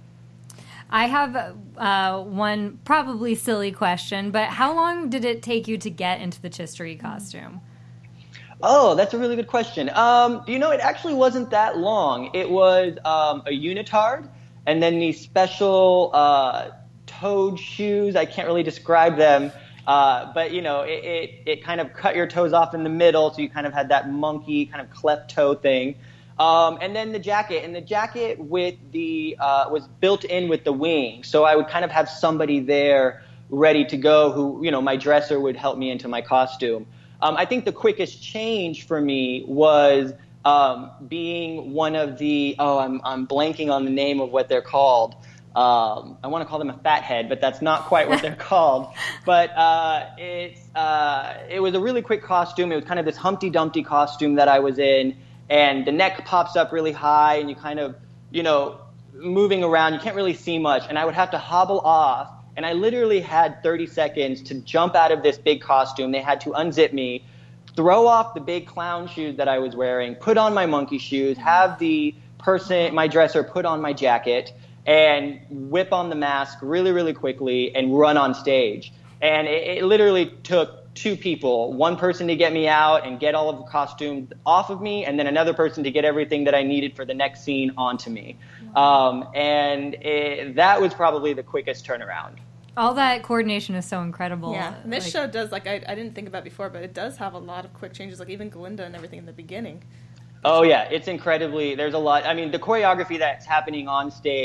I have uh, one probably silly question, but how long did it take you to get into the Chistery costume? Oh, that's a really good question. Um, you know, it actually wasn't that long. It was um, a unitard, and then these special uh, toed shoes. I can't really describe them, uh, but, you know, it, it, it kind of cut your toes off in the middle, so you kind of had that monkey kind of cleft toe thing. Um, and then the jacket, and the jacket with the uh, was built in with the wing, so I would kind of have somebody there ready to go who, you know, my dresser would help me into my costume. Um, I think the quickest change for me was um, being one of the, oh, I'm, I'm blanking on the name of what they're called. Um, I want to call them a fathead, but that's not quite what they're called. But uh, it's, uh, it was a really quick costume. It was kind of this Humpty Dumpty costume that I was in, and the neck pops up really high, and you kind of, you know, moving around, you can't really see much, and I would have to hobble off. And I literally had thirty seconds to jump out of this big costume. They had to unzip me, throw off the big clown shoes that I was wearing, put on my monkey shoes, have the person, my dresser, put on my jacket, and whip on the mask really, really quickly and run on stage. And it, it literally took two people, one person to get me out and get all of the costumes off of me, and then another person to get everything that I needed for the next scene onto me. Um, and it, that was probably the quickest turnaround. All that coordination is so incredible. Yeah, and this like, show does, like, I, I didn't think about before, but it does have a lot of quick changes, like even Glinda and everything in the beginning. Oh, yeah, it's incredibly, there's a lot. I mean, the choreography that's happening on stage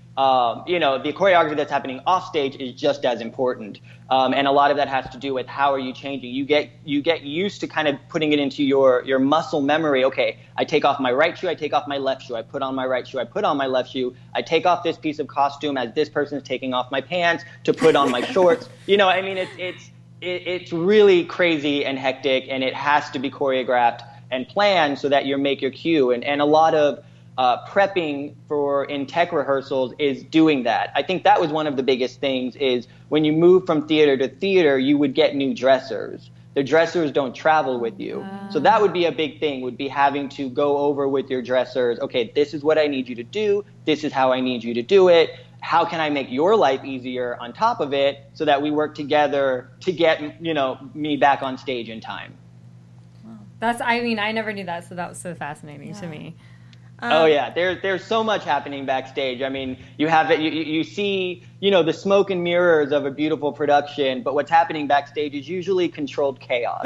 um, you know, the choreography that's happening off stage is just as important. Um, and a lot of that has to do with how are you changing. You get you get used to kind of putting it into your, your muscle memory. Okay, I take off my right shoe, I take off my left shoe, I put on my right shoe, I put on my left shoe, I take off this piece of costume as this person is taking off my pants to put on my shorts. You know, I mean, it's it's it, it's really crazy and hectic, and it has to be choreographed and planned so that you make your cue. And, and a lot of uh, prepping for in tech rehearsals is doing that. I think that was one of the biggest things is when you move from theater to theater, you would get new dressers. The dressers don't travel with you. Uh. So that would be a big thing, would be having to go over with your dressers. Okay, this is what I need you to do. This is how I need you to do it. How can I make your life easier on top of it so that we work together to get, you know, me back on stage in time? That's, I mean, I never knew that, so that was so fascinating yeah. to me. Um, oh yeah, there's there's so much happening backstage. I mean, you have it, you you see, you know, the smoke and mirrors of a beautiful production, but what's happening backstage is usually controlled chaos.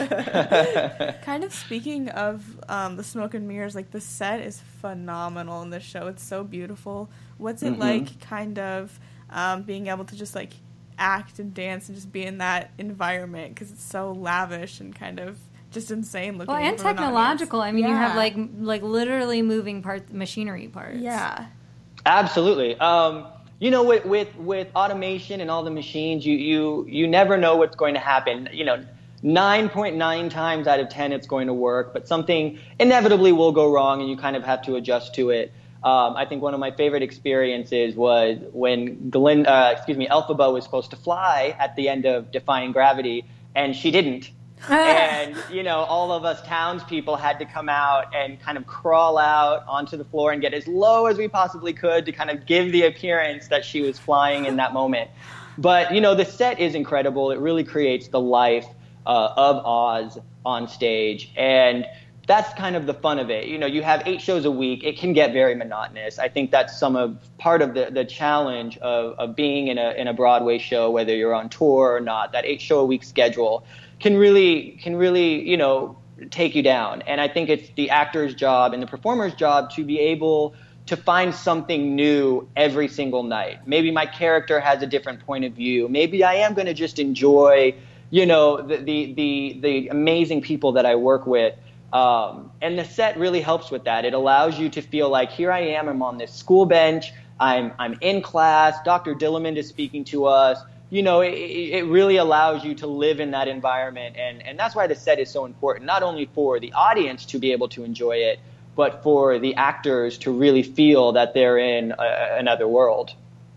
Kind of speaking of um, the smoke and mirrors, like the set is phenomenal in this show. It's so beautiful. What's it mm-hmm. like, kind of um, being able to just like act and dance and just be in that environment because it's so lavish and kind of just insane looking. Well, and technological. I mean, yeah. you have like like literally moving parts, machinery parts. Yeah, absolutely. Um, you know, with, with with automation and all the machines, you you you never know what's going to happen. You know, nine point nine times out of ten, it's going to work, but something inevitably will go wrong, and you kind of have to adjust to it. Um, I think one of my favorite experiences was when Glenn, uh, excuse me, Elphaba was supposed to fly at the end of Defying Gravity, and she didn't. And, you know, all of us townspeople had to come out and kind of crawl out onto the floor and get as low as we possibly could to kind of give the appearance that she was flying in that moment. But, you know, the set is incredible. It really creates the life uh, of Oz on stage. And that's kind of the fun of it. You know, you have eight shows a week. It can get very monotonous. I think that's some of part of the, the challenge of, of being in a in a Broadway show, whether you're on tour or not. That eight show a week schedule can really can really, you know, take you down. And I think it's the actor's job and the performer's job to be able to find something new every single night. Maybe my character has a different point of view. Maybe I am going to just enjoy, you know, the the the, the amazing people that I work with. Um, and the set really helps with that. It allows you to feel like, here I am, I'm on this school bench, I'm I'm in class, Doctor Dillamond is speaking to us. You know, it, it really allows you to live in that environment. And, and that's why the set is so important, not only for the audience to be able to enjoy it, but for the actors to really feel that they're in a, another world.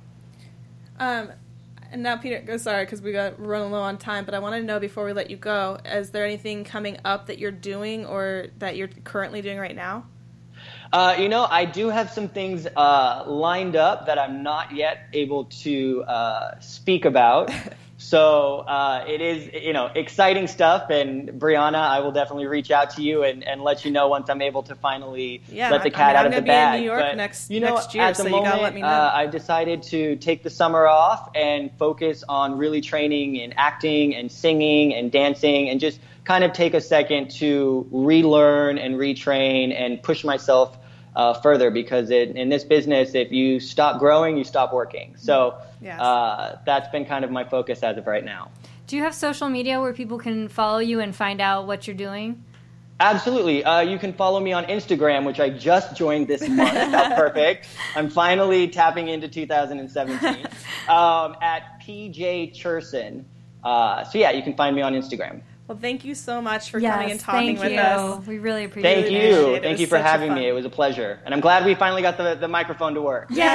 Um. And now, Peter, go sorry because we got running low on time, but I want to know before we let you go, is there anything coming up that you're doing or that you're currently doing right now? Uh, you know, I do have some things uh, lined up that I'm not yet able to uh, speak about. So uh, it is, you know, exciting stuff. And Brianna, I will definitely reach out to you and, and let you know once I'm able to finally yeah, let the cat I mean, out of the bag. I'm going to be in New York but, next, you know, next year, at the so moment, you got to let me know. Uh, I've decided to take the summer off and focus on really training in acting and singing and dancing and just kind of take a second to relearn and retrain and push myself Uh, further, because it, in this business, if you stop growing, you stop working. So yes. uh, that's been kind of my focus as of right now. Do you have social media where people can follow you and find out what you're doing? Absolutely. Uh, you can follow me on Instagram, which I just joined this month. How perfect. I'm finally tapping into two thousand seventeen um, at P J Cherson. Uh, so yeah, you can find me on Instagram. Well, thank you so much for yes, coming and talking thank with you. us. We really appreciate thank it. You. it. Thank It you for having fun. me. It was a pleasure. And I'm glad we finally got the, the microphone to work. Yay!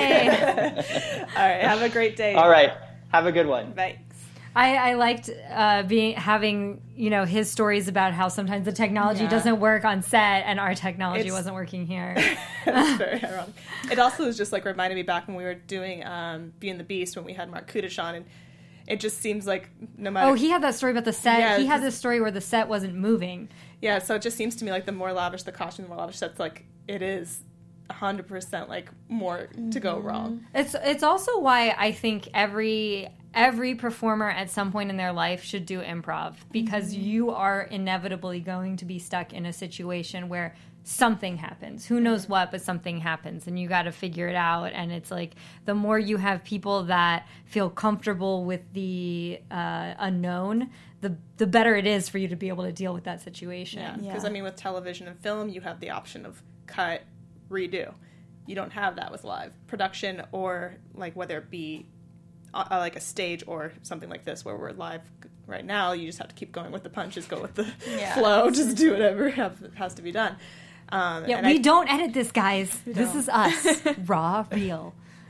All right. Have a great day. All right. Have a good one. Thanks. I, I liked uh, being having, you know, his stories about how sometimes the technology Yeah. doesn't work on set and our technology It's- wasn't working here. That's very ironic. It also was just like reminded me back when we were doing um, Being the Beast when we had Mark Kudish on, and it just seems like no matter. Oh, he had that story about the set. Yeah, he had this- this story where the set wasn't moving. Yeah, so it just seems to me like the more lavish the costume, the more lavish sets, like it is one hundred percent like more to go wrong. It's it's also why I think every every performer at some point in their life should do improv because mm-hmm. you are inevitably going to be stuck in a situation where something happens. Who knows what, but something happens, and you got to figure it out. And it's like the more you have people that feel comfortable with the uh, unknown, the the better it is for you to be able to deal with that situation. Yeah, because yeah. I mean, with television and film, you have the option of cut, redo. You don't have that with live production, or like whether it be uh, like a stage or something like this where we're live right now. You just have to keep going with the punches, go with the yeah. flow, just do whatever have, has to be done. Um, yeah, we I, don't edit this, guys. This is us, raw, real.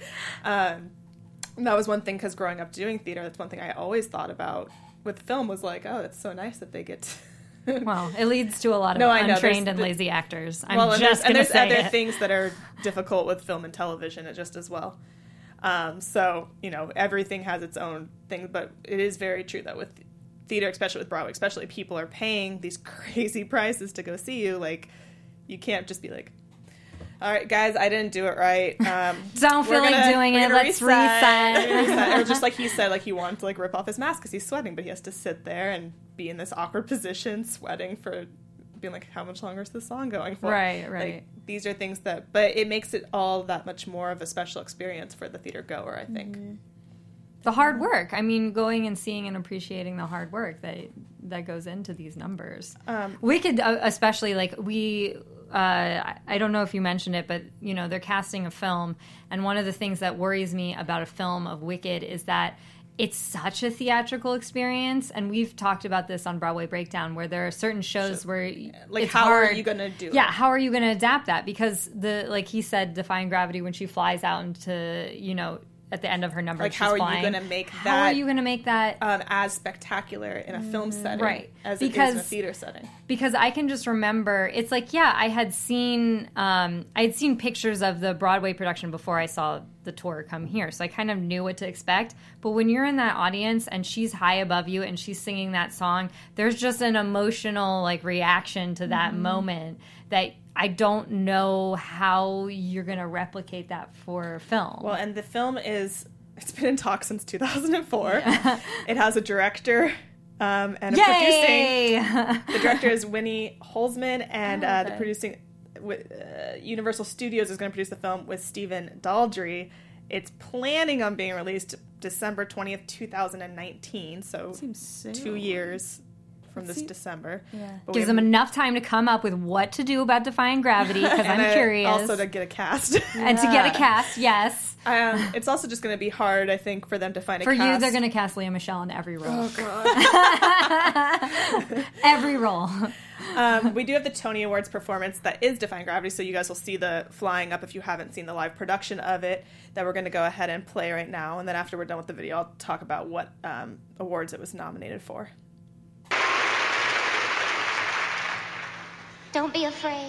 Um, that was one thing, because growing up doing theater, that's one thing I always thought about with film was like, oh, it's so nice that they get to... Well, it leads to a lot of no, untrained and lazy actors. I'm well, and just going to say And there's other it. things that are difficult with film and television just as well. Um, so, you know, everything has its own thing, but it is very true that with theater, especially with Broadway, especially people are paying these crazy prices to go see you, like... You can't just be like, all right, guys, I didn't do it right. Um, Don't feel gonna, like doing it. Let's reset. reset. reset. Or just like he said, like he wanted to like rip off his mask because he's sweating, but he has to sit there and be in this awkward position, sweating for being like, how much longer is this song going for? Right, right. Like, these are things that, but it makes it all that much more of a special experience for the theater goer, I think. Mm-hmm. The hard work. I mean, going and seeing and appreciating the hard work that that goes into these numbers. Um, Wicked, uh, especially, like, we... Uh, I don't know if you mentioned it, but, you know, they're casting a film, and one of the things that worries me about a film of Wicked is that it's such a theatrical experience, and we've talked about this on Broadway Breakdown, where there are certain shows so, where like, it's how hard. are you going to do it? Yeah, how are you going to adapt that? Because, the like he said, Defying Gravity, when she flies out into, you know, at the end of her number, like, she's how are flying. you going to make that? How are you going to make that um, as spectacular in a film setting, right? As because, it is in a theater setting? Because I can just remember, it's like, yeah, I had seen, um, I had seen pictures of the Broadway production before I saw the tour come here, so I kind of knew what to expect. But when you're in that audience and she's high above you and she's singing that song, there's just an emotional like reaction to that mm-hmm. moment that I don't know how you're going to replicate that for film. Well, and the film is, it's been in talks since two thousand four. Yeah. It has a director um, and a Yay! producing. The director is Winnie Holzman, and oh, okay. uh, the producing, uh, Universal Studios is going to produce the film with Stephen Daldry. It's planning on being released December twentieth, twenty nineteen, so two years from this See? December. Yeah. Gives them enough time to come up with what to do about Defying Gravity, because I'm uh, curious. Also to get a cast. And to get a cast, yes. Um, it's also just going to be hard, I think, for them to find a for cast. For you, they're going to cast Lea Michele in every role. Oh, God. Every role. Um, we do have the Tony Awards performance that is Defying Gravity, so you guys will see the flying up if you haven't seen the live production of it, that we're going to go ahead and play right now. And then after we're done with the video, I'll talk about what um, awards it was nominated for. Don't be afraid.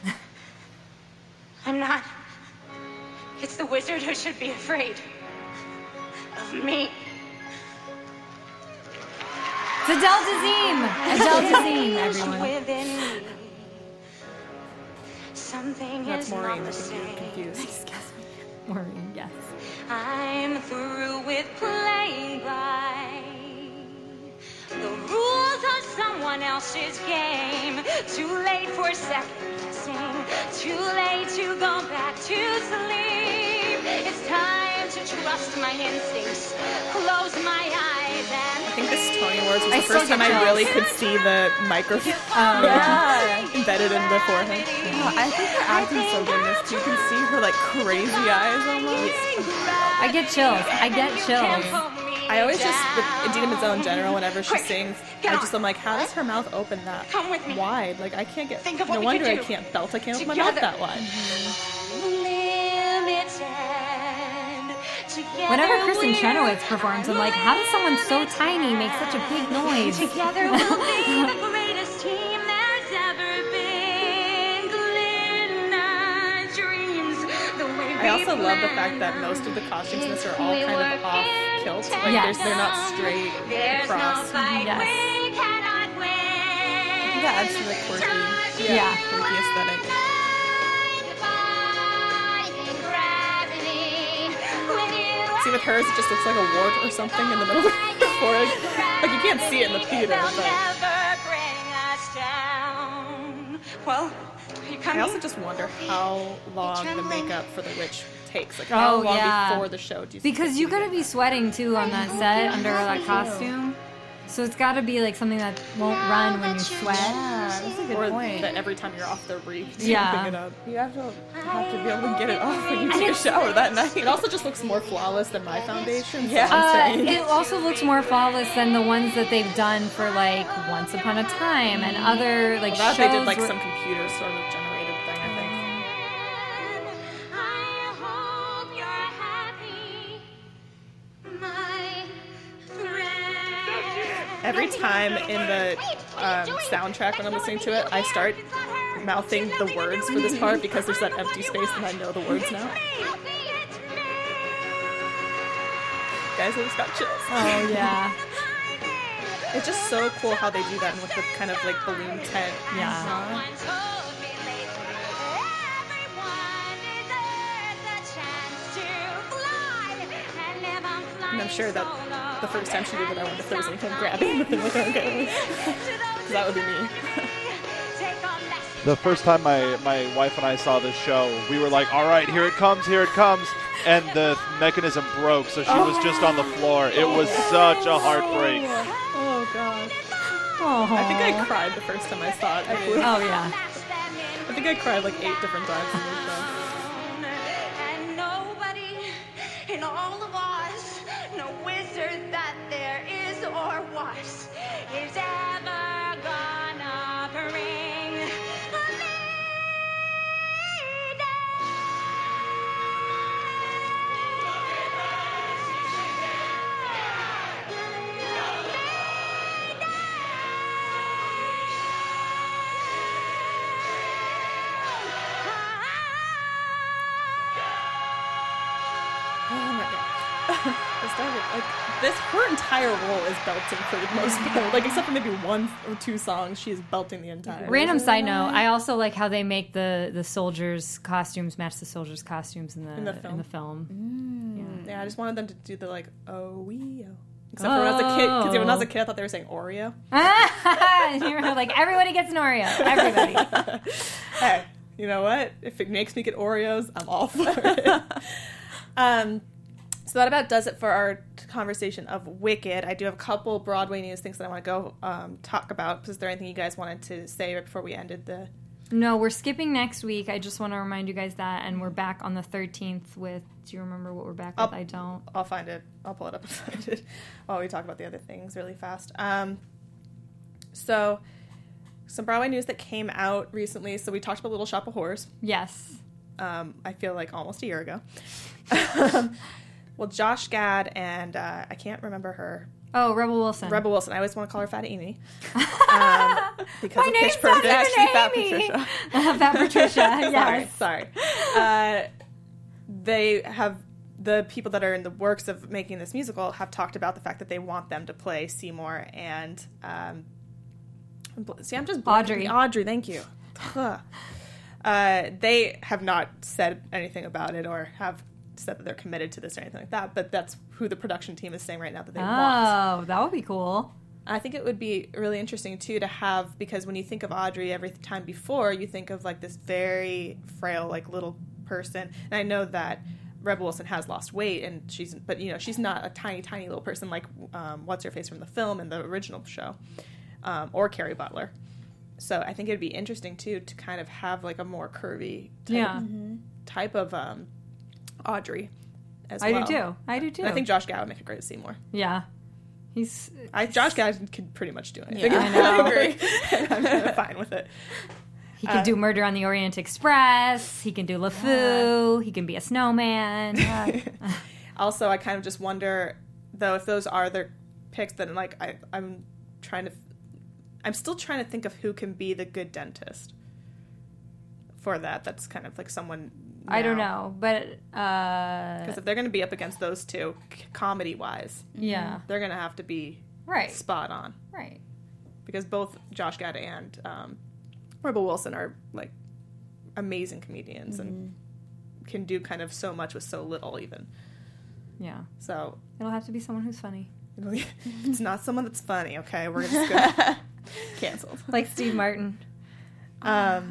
I'm not. It's the wizard who should be afraid of me. It's Adele Dazeem. Adele Dazeem, everyone. Within me. Something That's is Maureen. not I the think same. you're confused. Maureen, yes. I'm through with playing by the rules of someone else's game. Too late for second guessing. Too late to go back to sleep. It's time to trust my instincts. Close my eyes and I think this Tony Awards was I the first still time get I really chills. could see the microphone Um, Yeah. embedded in the forehead. Oh, I think her acting's so good in this. You can see her like crazy eyes almost. I get chills. I get chills. I always just, with Idina Menzel in general, whenever she sings, I just am like, how does her mouth open that Come with me. wide? Like, I can't get, Think of no what we wonder could I do. can't belt. I can't open my mouth Together. that wide. Limited. Together Whenever Kristen we're Chenoweth performs, I'm like, how does someone so tiny make such a big noise? Together we'll be the greatest team there's ever been. Glenna dreams the way we I also love the planned fact that most of the costumes in this are all kind of off kilt. Like, Yes. there's, they're not straight There's across. no fight Yes. we cannot win. I think that adds to the quirky, Yeah. quirky aesthetic. Defying gravity. With you See, with hers, it just looks like a wart or something in the middle of her forehead. Like, you can't see it in the theater, They'll but... never bring us down. Well, are you coming? I also just wonder how long the trembling? makeup for the witch takes. Like, how Oh, long yeah. before the show do you Because you gotta be sweating too on that set under that costume. So it's gotta be like something that won't run when you sweat. Yeah, that's a good Or point. that every time you're off the reef, Yeah. pick it up. You have to have to be able to get it off when you And take a it's- shower that night. It also just looks more flawless than my foundation. So Yeah. I'm Uh, saying. it also looks more flawless than the ones that they've done for like Once Upon a Time and other like Well, that shows. they did like where- some computer sort of generated thing, I think. I hope you're happy, my friend. Every time in the um, soundtrack when I'm listening to it, I start mouthing the words for this part because there's that empty space and I know the words now. Guys, I just got chills. Oh yeah, It's just so cool how they do that and with the kind of like balloon tent. yeah. And I'm sure that the first time she did it, I wonder if there was anything grabbing the thing like, okay. Because that would be me. The first time my, my wife and I saw this show, we were like, all right, here it comes, here it comes. And the mechanism broke, so she was just on the floor. It was such a heartbreak. Oh, God. Oh, I think I cried the first time I saw it. I, flew. Oh yeah. I think I cried like eight different times in this show. And nobody in all of Oz, no wizard that there is or was, is ever gonna bring a Oh my God. This dog, like, this, her entire role is belting for the most part. Like, except for maybe one or two songs, she is belting the entire. Random side note: I also like how they make the the soldiers' costumes match the soldiers' costumes in the In the film. In the film. Yeah, I just wanted them to do the, like, oh, wee, oh. Except for when I was a kid, because when I was a kid, I thought they were saying Oreo. And you were like, everybody gets an Oreo. Everybody. Hey, you know what? If it makes me get Oreos, I'm all for it. um, so that about does it for our conversation of Wicked. I do have a couple Broadway news things that I want to go um, talk about. Is there anything you guys wanted to say right before we ended the... No, we're skipping next week. I just want to remind you guys that, and we're back on the thirteenth with. Do you remember what we're back with? I'll- I don't. I'll find it. I'll pull it up and find it while we talk about the other things really fast. Um, so, some Broadway news that came out recently. So we talked about Little Shop of Horrors. Yes. Um, I feel like almost a year ago. um, well, Josh Gad and uh, I can't remember her. Oh, Rebel Wilson. Rebel Wilson. I always want to call her Fat Amy. Um, because My of name's Pitch Perfect. not Actually, even Fat Amy. Patricia. Fat Patricia. Yes. Sorry, sorry. Uh, they have the people that are in the works of making this musical have talked about the fact that they want them to play Seymour and um, I'm bl- see, I'm just Audrey. Audrey, thank you. Ugh. uh, they have not said anything about it or have said that they're committed to this or anything like that. But that's who the production team is saying right now that they want. Oh, that would be cool. I think it would be really interesting too to have, because when you think of Audrey every time before, you think of like this very frail, like little person. And I know that Rebel Wilson has lost weight, and she's, but you know, she's not a tiny, tiny little person like um, what's her face from the film and the original show, um, or Carrie Butler. So I think it'd be interesting too to kind of have like a more curvy type, Yeah. type of um, Audrey as I well. do too. I do too. And I think Josh Gad would make a great Seymour. Yeah. He's. I, Josh Gad could pretty much do anything. Yeah, I know. I agree. I'm kinda fine with it. He can Uh, do Murder on the Orient Express. He can do LeFou. He can be a snowman. Also, I kind of just wonder, though, if those are their picks, then like I, I'm trying to, I'm still trying to think of who can be the good dentist for that. That's kind of like someone. I don't know, but uh, Because if they're going to be up against those two, c- comedy-wise, yeah, they're going to have to be right, spot on. right. Because both Josh Gad and um, Rebel Wilson are like amazing comedians and can do kind of so much with so little, even. Yeah. So it'll have to be someone who's funny. It's not someone that's funny, okay? We're just gonna canceled. Like Steve Martin. Um,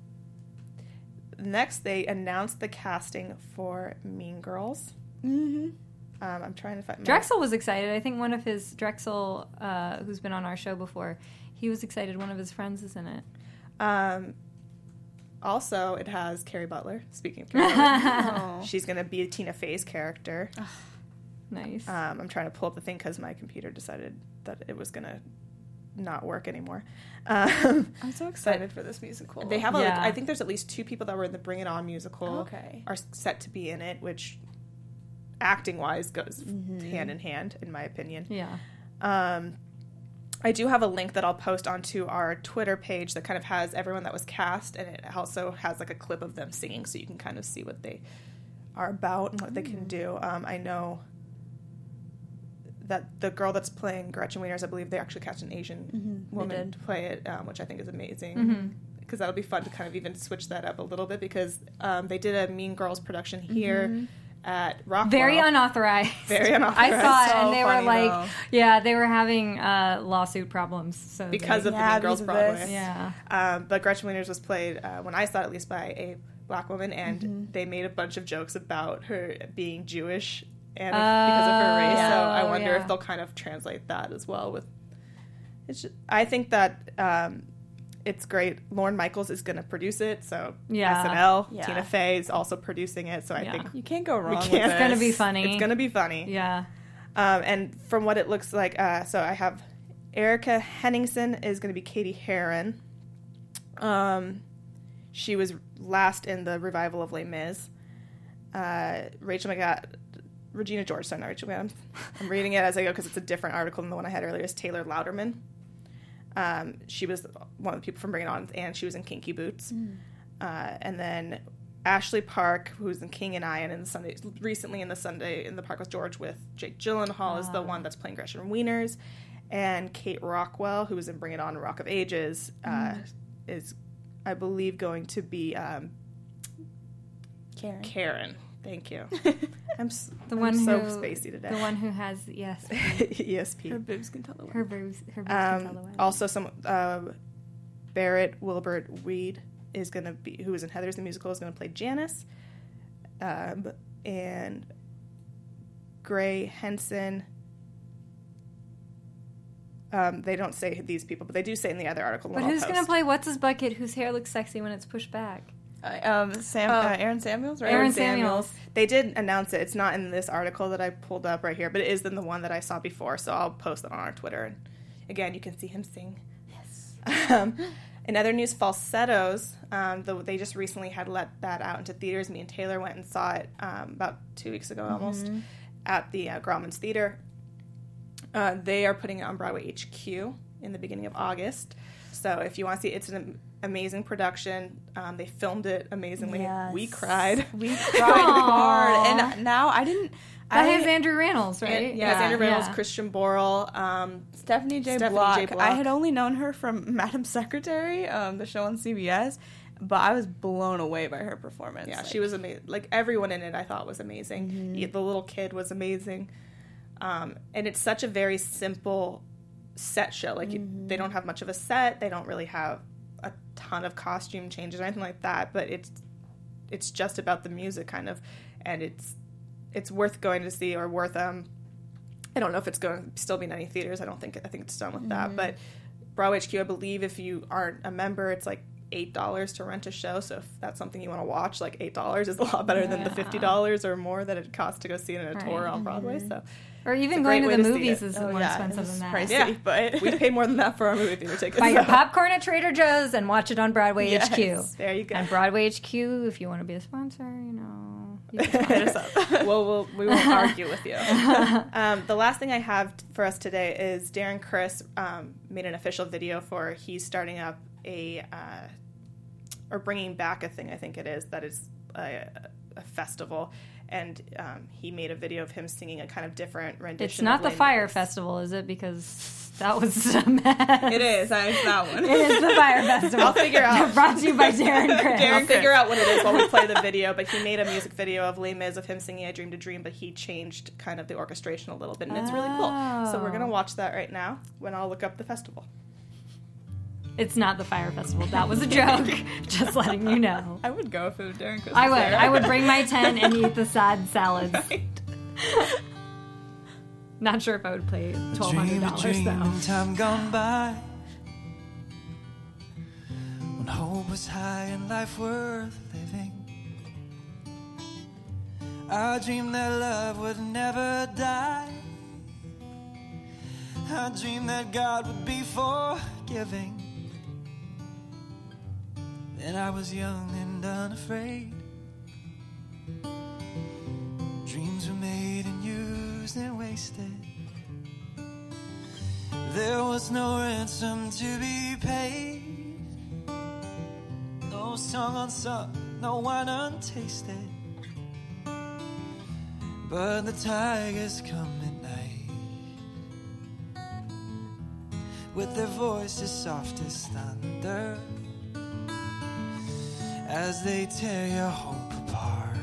next, they announced the casting for Mean Girls. Mm-hmm. Um, I'm trying to find... My... Drexel was excited. I think one of his... Drexel, uh, who's been on our show before, he was excited. One of his friends is in it. Um, also, it has Carrie Butler. Speaking of Carrie Butler. Oh. She's going to be a Tina Fey's character. Nice. Um, I'm trying to pull up the thing because my computer decided that it was going to not work anymore. Um, I'm so excited for this musical. They have, a, Yeah. like, I think there's at least two people that were in the Bring It On musical Okay. are set to be in it, which acting-wise goes Mm-hmm. hand in hand, in my opinion. Yeah. Um, I do have a link that I'll post onto our Twitter page that kind of has everyone that was cast, and it also has like a clip of them singing, so you can kind of see what they are about and what mm. they can do. Um, I know that the girl that's playing Gretchen Wieners, I believe they actually cast an Asian mm-hmm. woman to play it, um, which I think is amazing. Mm-hmm. Because that'll be fun to kind of even switch that up a little bit, because um, they did a Mean Girls production here mm-hmm. at Rockwell. Very unauthorized. Very unauthorized. I saw it, so and they funny, were like, though. yeah, they were having uh, lawsuit problems. So because they, of yeah, the Mean Girls because of Broadway. this. Yeah. Um, but Gretchen Wieners was played, uh, when I saw it at least, by a black woman, and mm-hmm. they made a bunch of jokes about her being Jewish and uh, because of her race. So I wonder yeah. if they'll kind of translate that as well. With, it's just, I think that um, it's great. Lorne Michaels is going to produce it, so Yeah. S N L. Yeah. Tina Fey is also producing it, so I Yeah. think You can't go wrong can't. with It's this. gonna be funny. it's going to be funny. Yeah. Um, and from what it looks like, uh, so I have Erica Henningsen is going to be Katie Heron. Um, she was last in the revival of Les Mis. Uh, Rachel McAd- Regina George, sorry, not Rachel McAdams. I'm reading it as I go because it's a different article than the one I had earlier. Is Taylor Louderman. Um, she was one of the people from Bring It On, and she was in Kinky Boots. Mm. Uh, and then Ashley Park, who's in King and I, and in the Sunday recently in the Sunday in the Park with George with Jake Gyllenhaal, is the one that's playing Gretchen Wieners, and Kate Rockwell, who was in Bring It On, Rock of Ages, uh, mm. is, I believe, going to be um, Karen. Karen. Thank you. I'm, s- The I'm one so who, spacey today. The one who has yes, E S P. Her boobs can tell the her weather. boobs, her boobs can tell the Um, weather. also, some uh, Barrett Wilbert Weed is going to be, who was in Heathers the Musical, is going to play Janice. Um, and Gray Henson. Um, they don't say these people, but they do say in the other article. But who's going to play What's His Bucket, whose hair looks sexy when it's pushed back? Uh, um, Sam, Oh. uh, Aaron Samuels, right? Aaron Samuels. They did announce it. It's not in this article that I pulled up right here, but it is in the one that I saw before, so I'll post it on our Twitter. And again, you can see him sing. Yes. Um, in other news, Falsettos, um, the, they just recently had let that out into theaters. Me and Taylor went and saw it um, about two weeks ago almost mm-hmm. at the uh, Grauman's Theater. Uh, they are putting it on Broadway H Q in the beginning of August. So if you want to see it, it's an amazing production. Um, they filmed it amazingly. Yes. We cried. We cried hard. And now I didn't... That I, has Andrew Reynolds, right? And, yeah, it's Andrew Reynolds, yeah. Christian Borle, um, Stephanie J. Stephanie Block. J. Block. I had only known her from Madam Secretary, um, the show on C B S, but I was blown away by her performance. Yeah, like, she was amazing. Like, everyone in it I thought was amazing. Mm-hmm. The little kid was amazing. Um, and it's such a very simple set show. Like, mm-hmm. you, they don't have much of a set. They don't really have a ton of costume changes or anything like that. But it's it's just about the music, kind of. And it's it's worth going to see, or worth... um. I don't know if it's going to still be in any theaters. I don't think... I think it's done with mm-hmm. that. But Broadway H Q, I believe, if you aren't a member, it's like eight dollars to rent a show. So if that's something you want to watch, like eight dollars is a lot better yeah. than the fifty dollars or more that it costs to go see it in a right. tour on Broadway. Mm-hmm. So, or even going to the to movies is oh, more yeah, expensive than that. Pricey, yeah, but we pay more than that for our movie theater tickets. Buy your so. popcorn at Trader Joe's and watch it on Broadway yes, H Q. There you go. And Broadway H Q, if you want to be a sponsor, you know, you can hit us up. well, we'll, we won't argue with you. Um, the last thing I have t- for us today is Darren Criss um, made an official video for he's starting up a uh, or bringing back a thing. I think it is that is uh, a festival, and um, he made a video of him singing a kind of different rendition. It's not of the Les Fire Mis. Festival, is it? Because that was a mess. It is. I it's that one. It is the Fire Festival. I'll figure out. Brought to you by Darren Criss. I'll figure out what it is while we play the video, but he made a music video of Les Mis of him singing I Dreamed a Dream, but he changed kind of the orchestration a little bit, and it's really cool. So we're going to watch that right now when I'll look up the festival. It's not the Fire Festival. That was a joke. Just letting you know. I would go if it was Darren Criss. I would. there. I would bring my tent and eat the sad salads. Right. Not sure if I would pay twelve hundred dollars though. Time gone by when hope was high and life worth living. I dreamed that love would never die. I dreamed that God would be forgiving. Then I was young and unafraid. Dreams were made and used and wasted. There was no ransom to be paid. No song unsung, no wine untasted. But the tigers come at night, with their voices soft as thunder, as they tear your hope apart,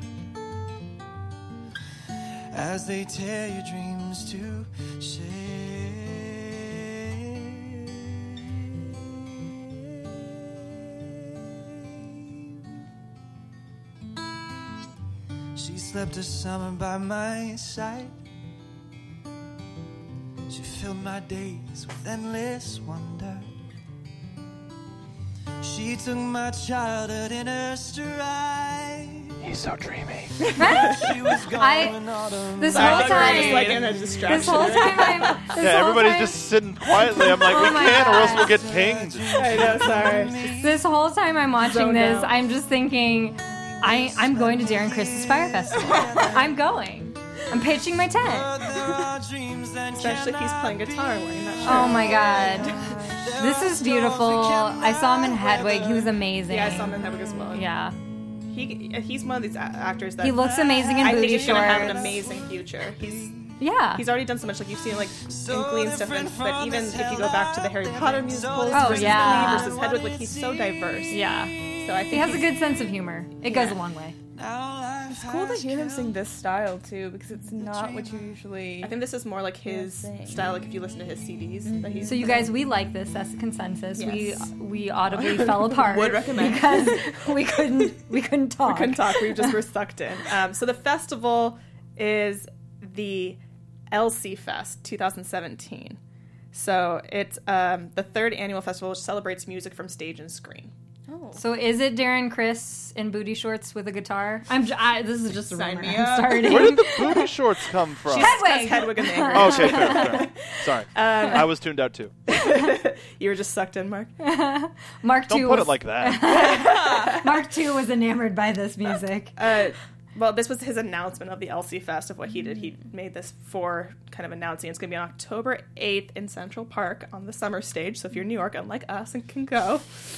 as they tear your dreams to shade. She slept a summer by my side. She filled my days with endless wonder. She took my childhood in her stride. He's so dreamy. She was gone I- when autumn this Sorry, whole I thought we were time- just like in a distraction. This whole time I'm. This Yeah, whole everybody's time, just sitting quietly. I'm like, Oh we my can't, or else God. we'll get pinged. I know, sorry. This whole time I'm watching Zoned this, out. I'm just thinking, I I'm going to Darren Criss's Fire Festival. I'm going. I'm pitching my tent. Especially if he's playing guitar and wearing that shirt. Oh my god. This is beautiful. I saw him in Hedwig. He was amazing. Yeah, I saw him in Hedwig as well. Yeah. He he's one of these a- actors that He looks amazing in I think booty he's gonna have an shorts. amazing future. He's Yeah. he's already done so much. Like you've seen like in Glee and stuff, and, but even if you go back to the Harry Potter musicals Oh, versus yeah. Glee versus Hedwig, like he's so diverse. yeah. So I think He has a he's- good sense of humor. It goes a long way. It's cool to hear him sing this style too, because it's not what you usually. I think this is more like his Sing. style. Like if you listen to his C Ds, that he's So you guys, we like this. That's the consensus. Yes. We we audibly fell apart. Would recommend. because we couldn't we couldn't talk. we couldn't talk. We just were sucked in. Um, so the festival is the L C Fest twenty seventeen. So it's um, the third annual festival, which celebrates music from stage and screen. Oh. So is it Darren Criss in booty shorts with a guitar? I'm. j- I, this is just a Sign rumor. me I'm up. starting. Where did the booty shorts come from? She's Hedwig! Hedwig and the Angry Oh, okay, fair, fair. Sorry. I was tuned out too. You were just sucked in, Mark. Mark Don't two put was, it like that. Mark two was enamored by this music. Uh, well, this was his announcement of the L C Fest of what he did. He made this for kind of announcing it's going to be on October eighth in Central Park on the summer stage. So if you're in New York, unlike us, and can go.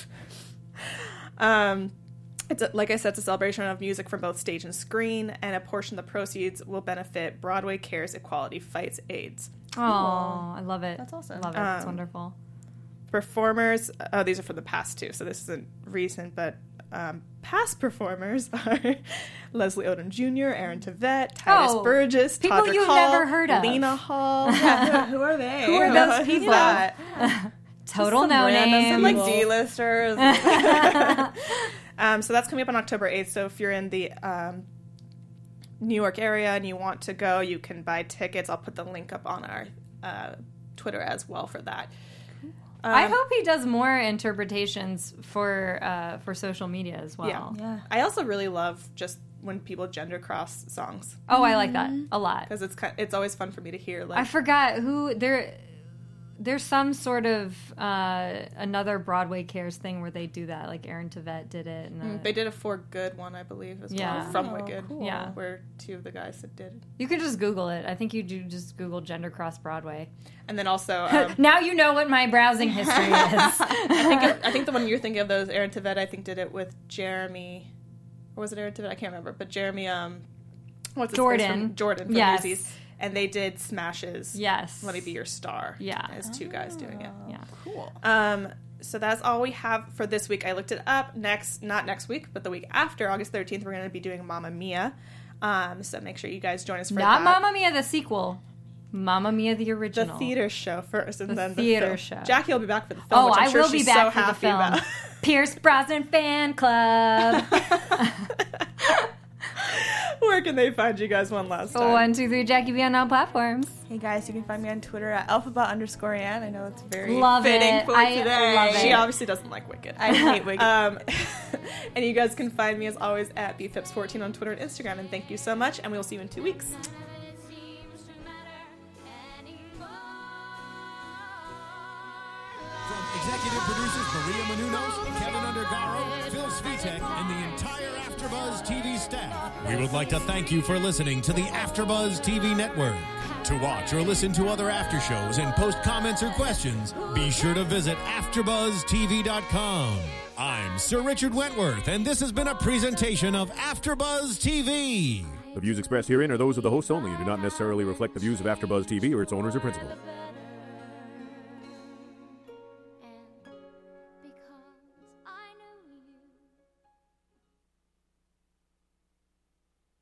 Um, it's a, like I said, it's a celebration of music from both stage and screen, and a portion of the proceeds will benefit Broadway Cares Equality Fights AIDS. Oh, I love it. That's awesome. Love it. It's Um, wonderful. Performers, oh, these are from the past too, so this isn't recent, but um, past performers are Leslie Odom Junior, Aaron Tveit, Titus Oh, Burgess, people Todrick you've Hall, never heard of. Lena Hall. Who are they? Who are those Who's people? that? Total Some no random- name. Some like D-listers. Um, so that's coming up on October eighth. So if you're in the um, New York area and you want to go, you can buy tickets. I'll put the link up on our uh, Twitter as well for that. Um, I hope he does more interpretations for uh, for social media as well. Yeah. Yeah. I also really love just when people gender cross songs Oh, I like that a lot. because it's kind it's always fun for me to hear. Like I forgot who there. There's some sort of uh, another Broadway Cares thing where they do that. Like Aaron Tveit did it. And, uh, Mm, they did a For Good one, I believe, as Yeah. well from Oh, Wicked. cool. Yeah. where two of the guys that did. you can just Google it. I think you do just Google gender cross Broadway. And then also, um, Now you know what my browsing history is. I think it, I think the one you're thinking of, those Aaron Tveit, I think did it with Jeremy or was it Aaron Tveit? I can't remember. But Jeremy, um, what's his Jordan. face from Jordan from Yes. Newsies. And they did Smash's Yes. Let Me Be Your Star. Yeah. As two guys doing it. Yeah. Cool. Um, so that's all we have for this week. I looked it up. Next, not next week, but the week after, August thirteenth, we're going to be doing Mamma Mia. Um, so make sure you guys join us for Not that. Mamma Mia the sequel. Mamma Mia the The original. theater show first, and The then theater the show. film. Jackie will be back for the film. Oh, which I'm I sure will be she's back so for the happy film. about. Pierce Brosnan fan club. Where can they find you guys one last time? One, two, three, Jackie B on all platforms. Hey guys, you can find me on Twitter at alphabet underscore Ann. I know it's very Love fitting it. for I today. love it. She obviously doesn't like Wicked. I hate Wicked. Um, and you guys can find me as always at b phips fourteen on Twitter and Instagram. And thank you so much, and we will see you in two weeks. From executive producers Maria Menounos, Kevin Undergaro, Phil Svitek, and the entire AfterBuzz T V staff, we would like to thank you for listening to the AfterBuzz T V network. To watch or listen to other after shows and post comments or questions, be sure to visit after buzz t v dot com. I'm Sir Richard Wentworth, and this has been a presentation of AfterBuzz T V. The views expressed herein are those of the hosts only and do not necessarily reflect the views of AfterBuzz T V or its owners or principals.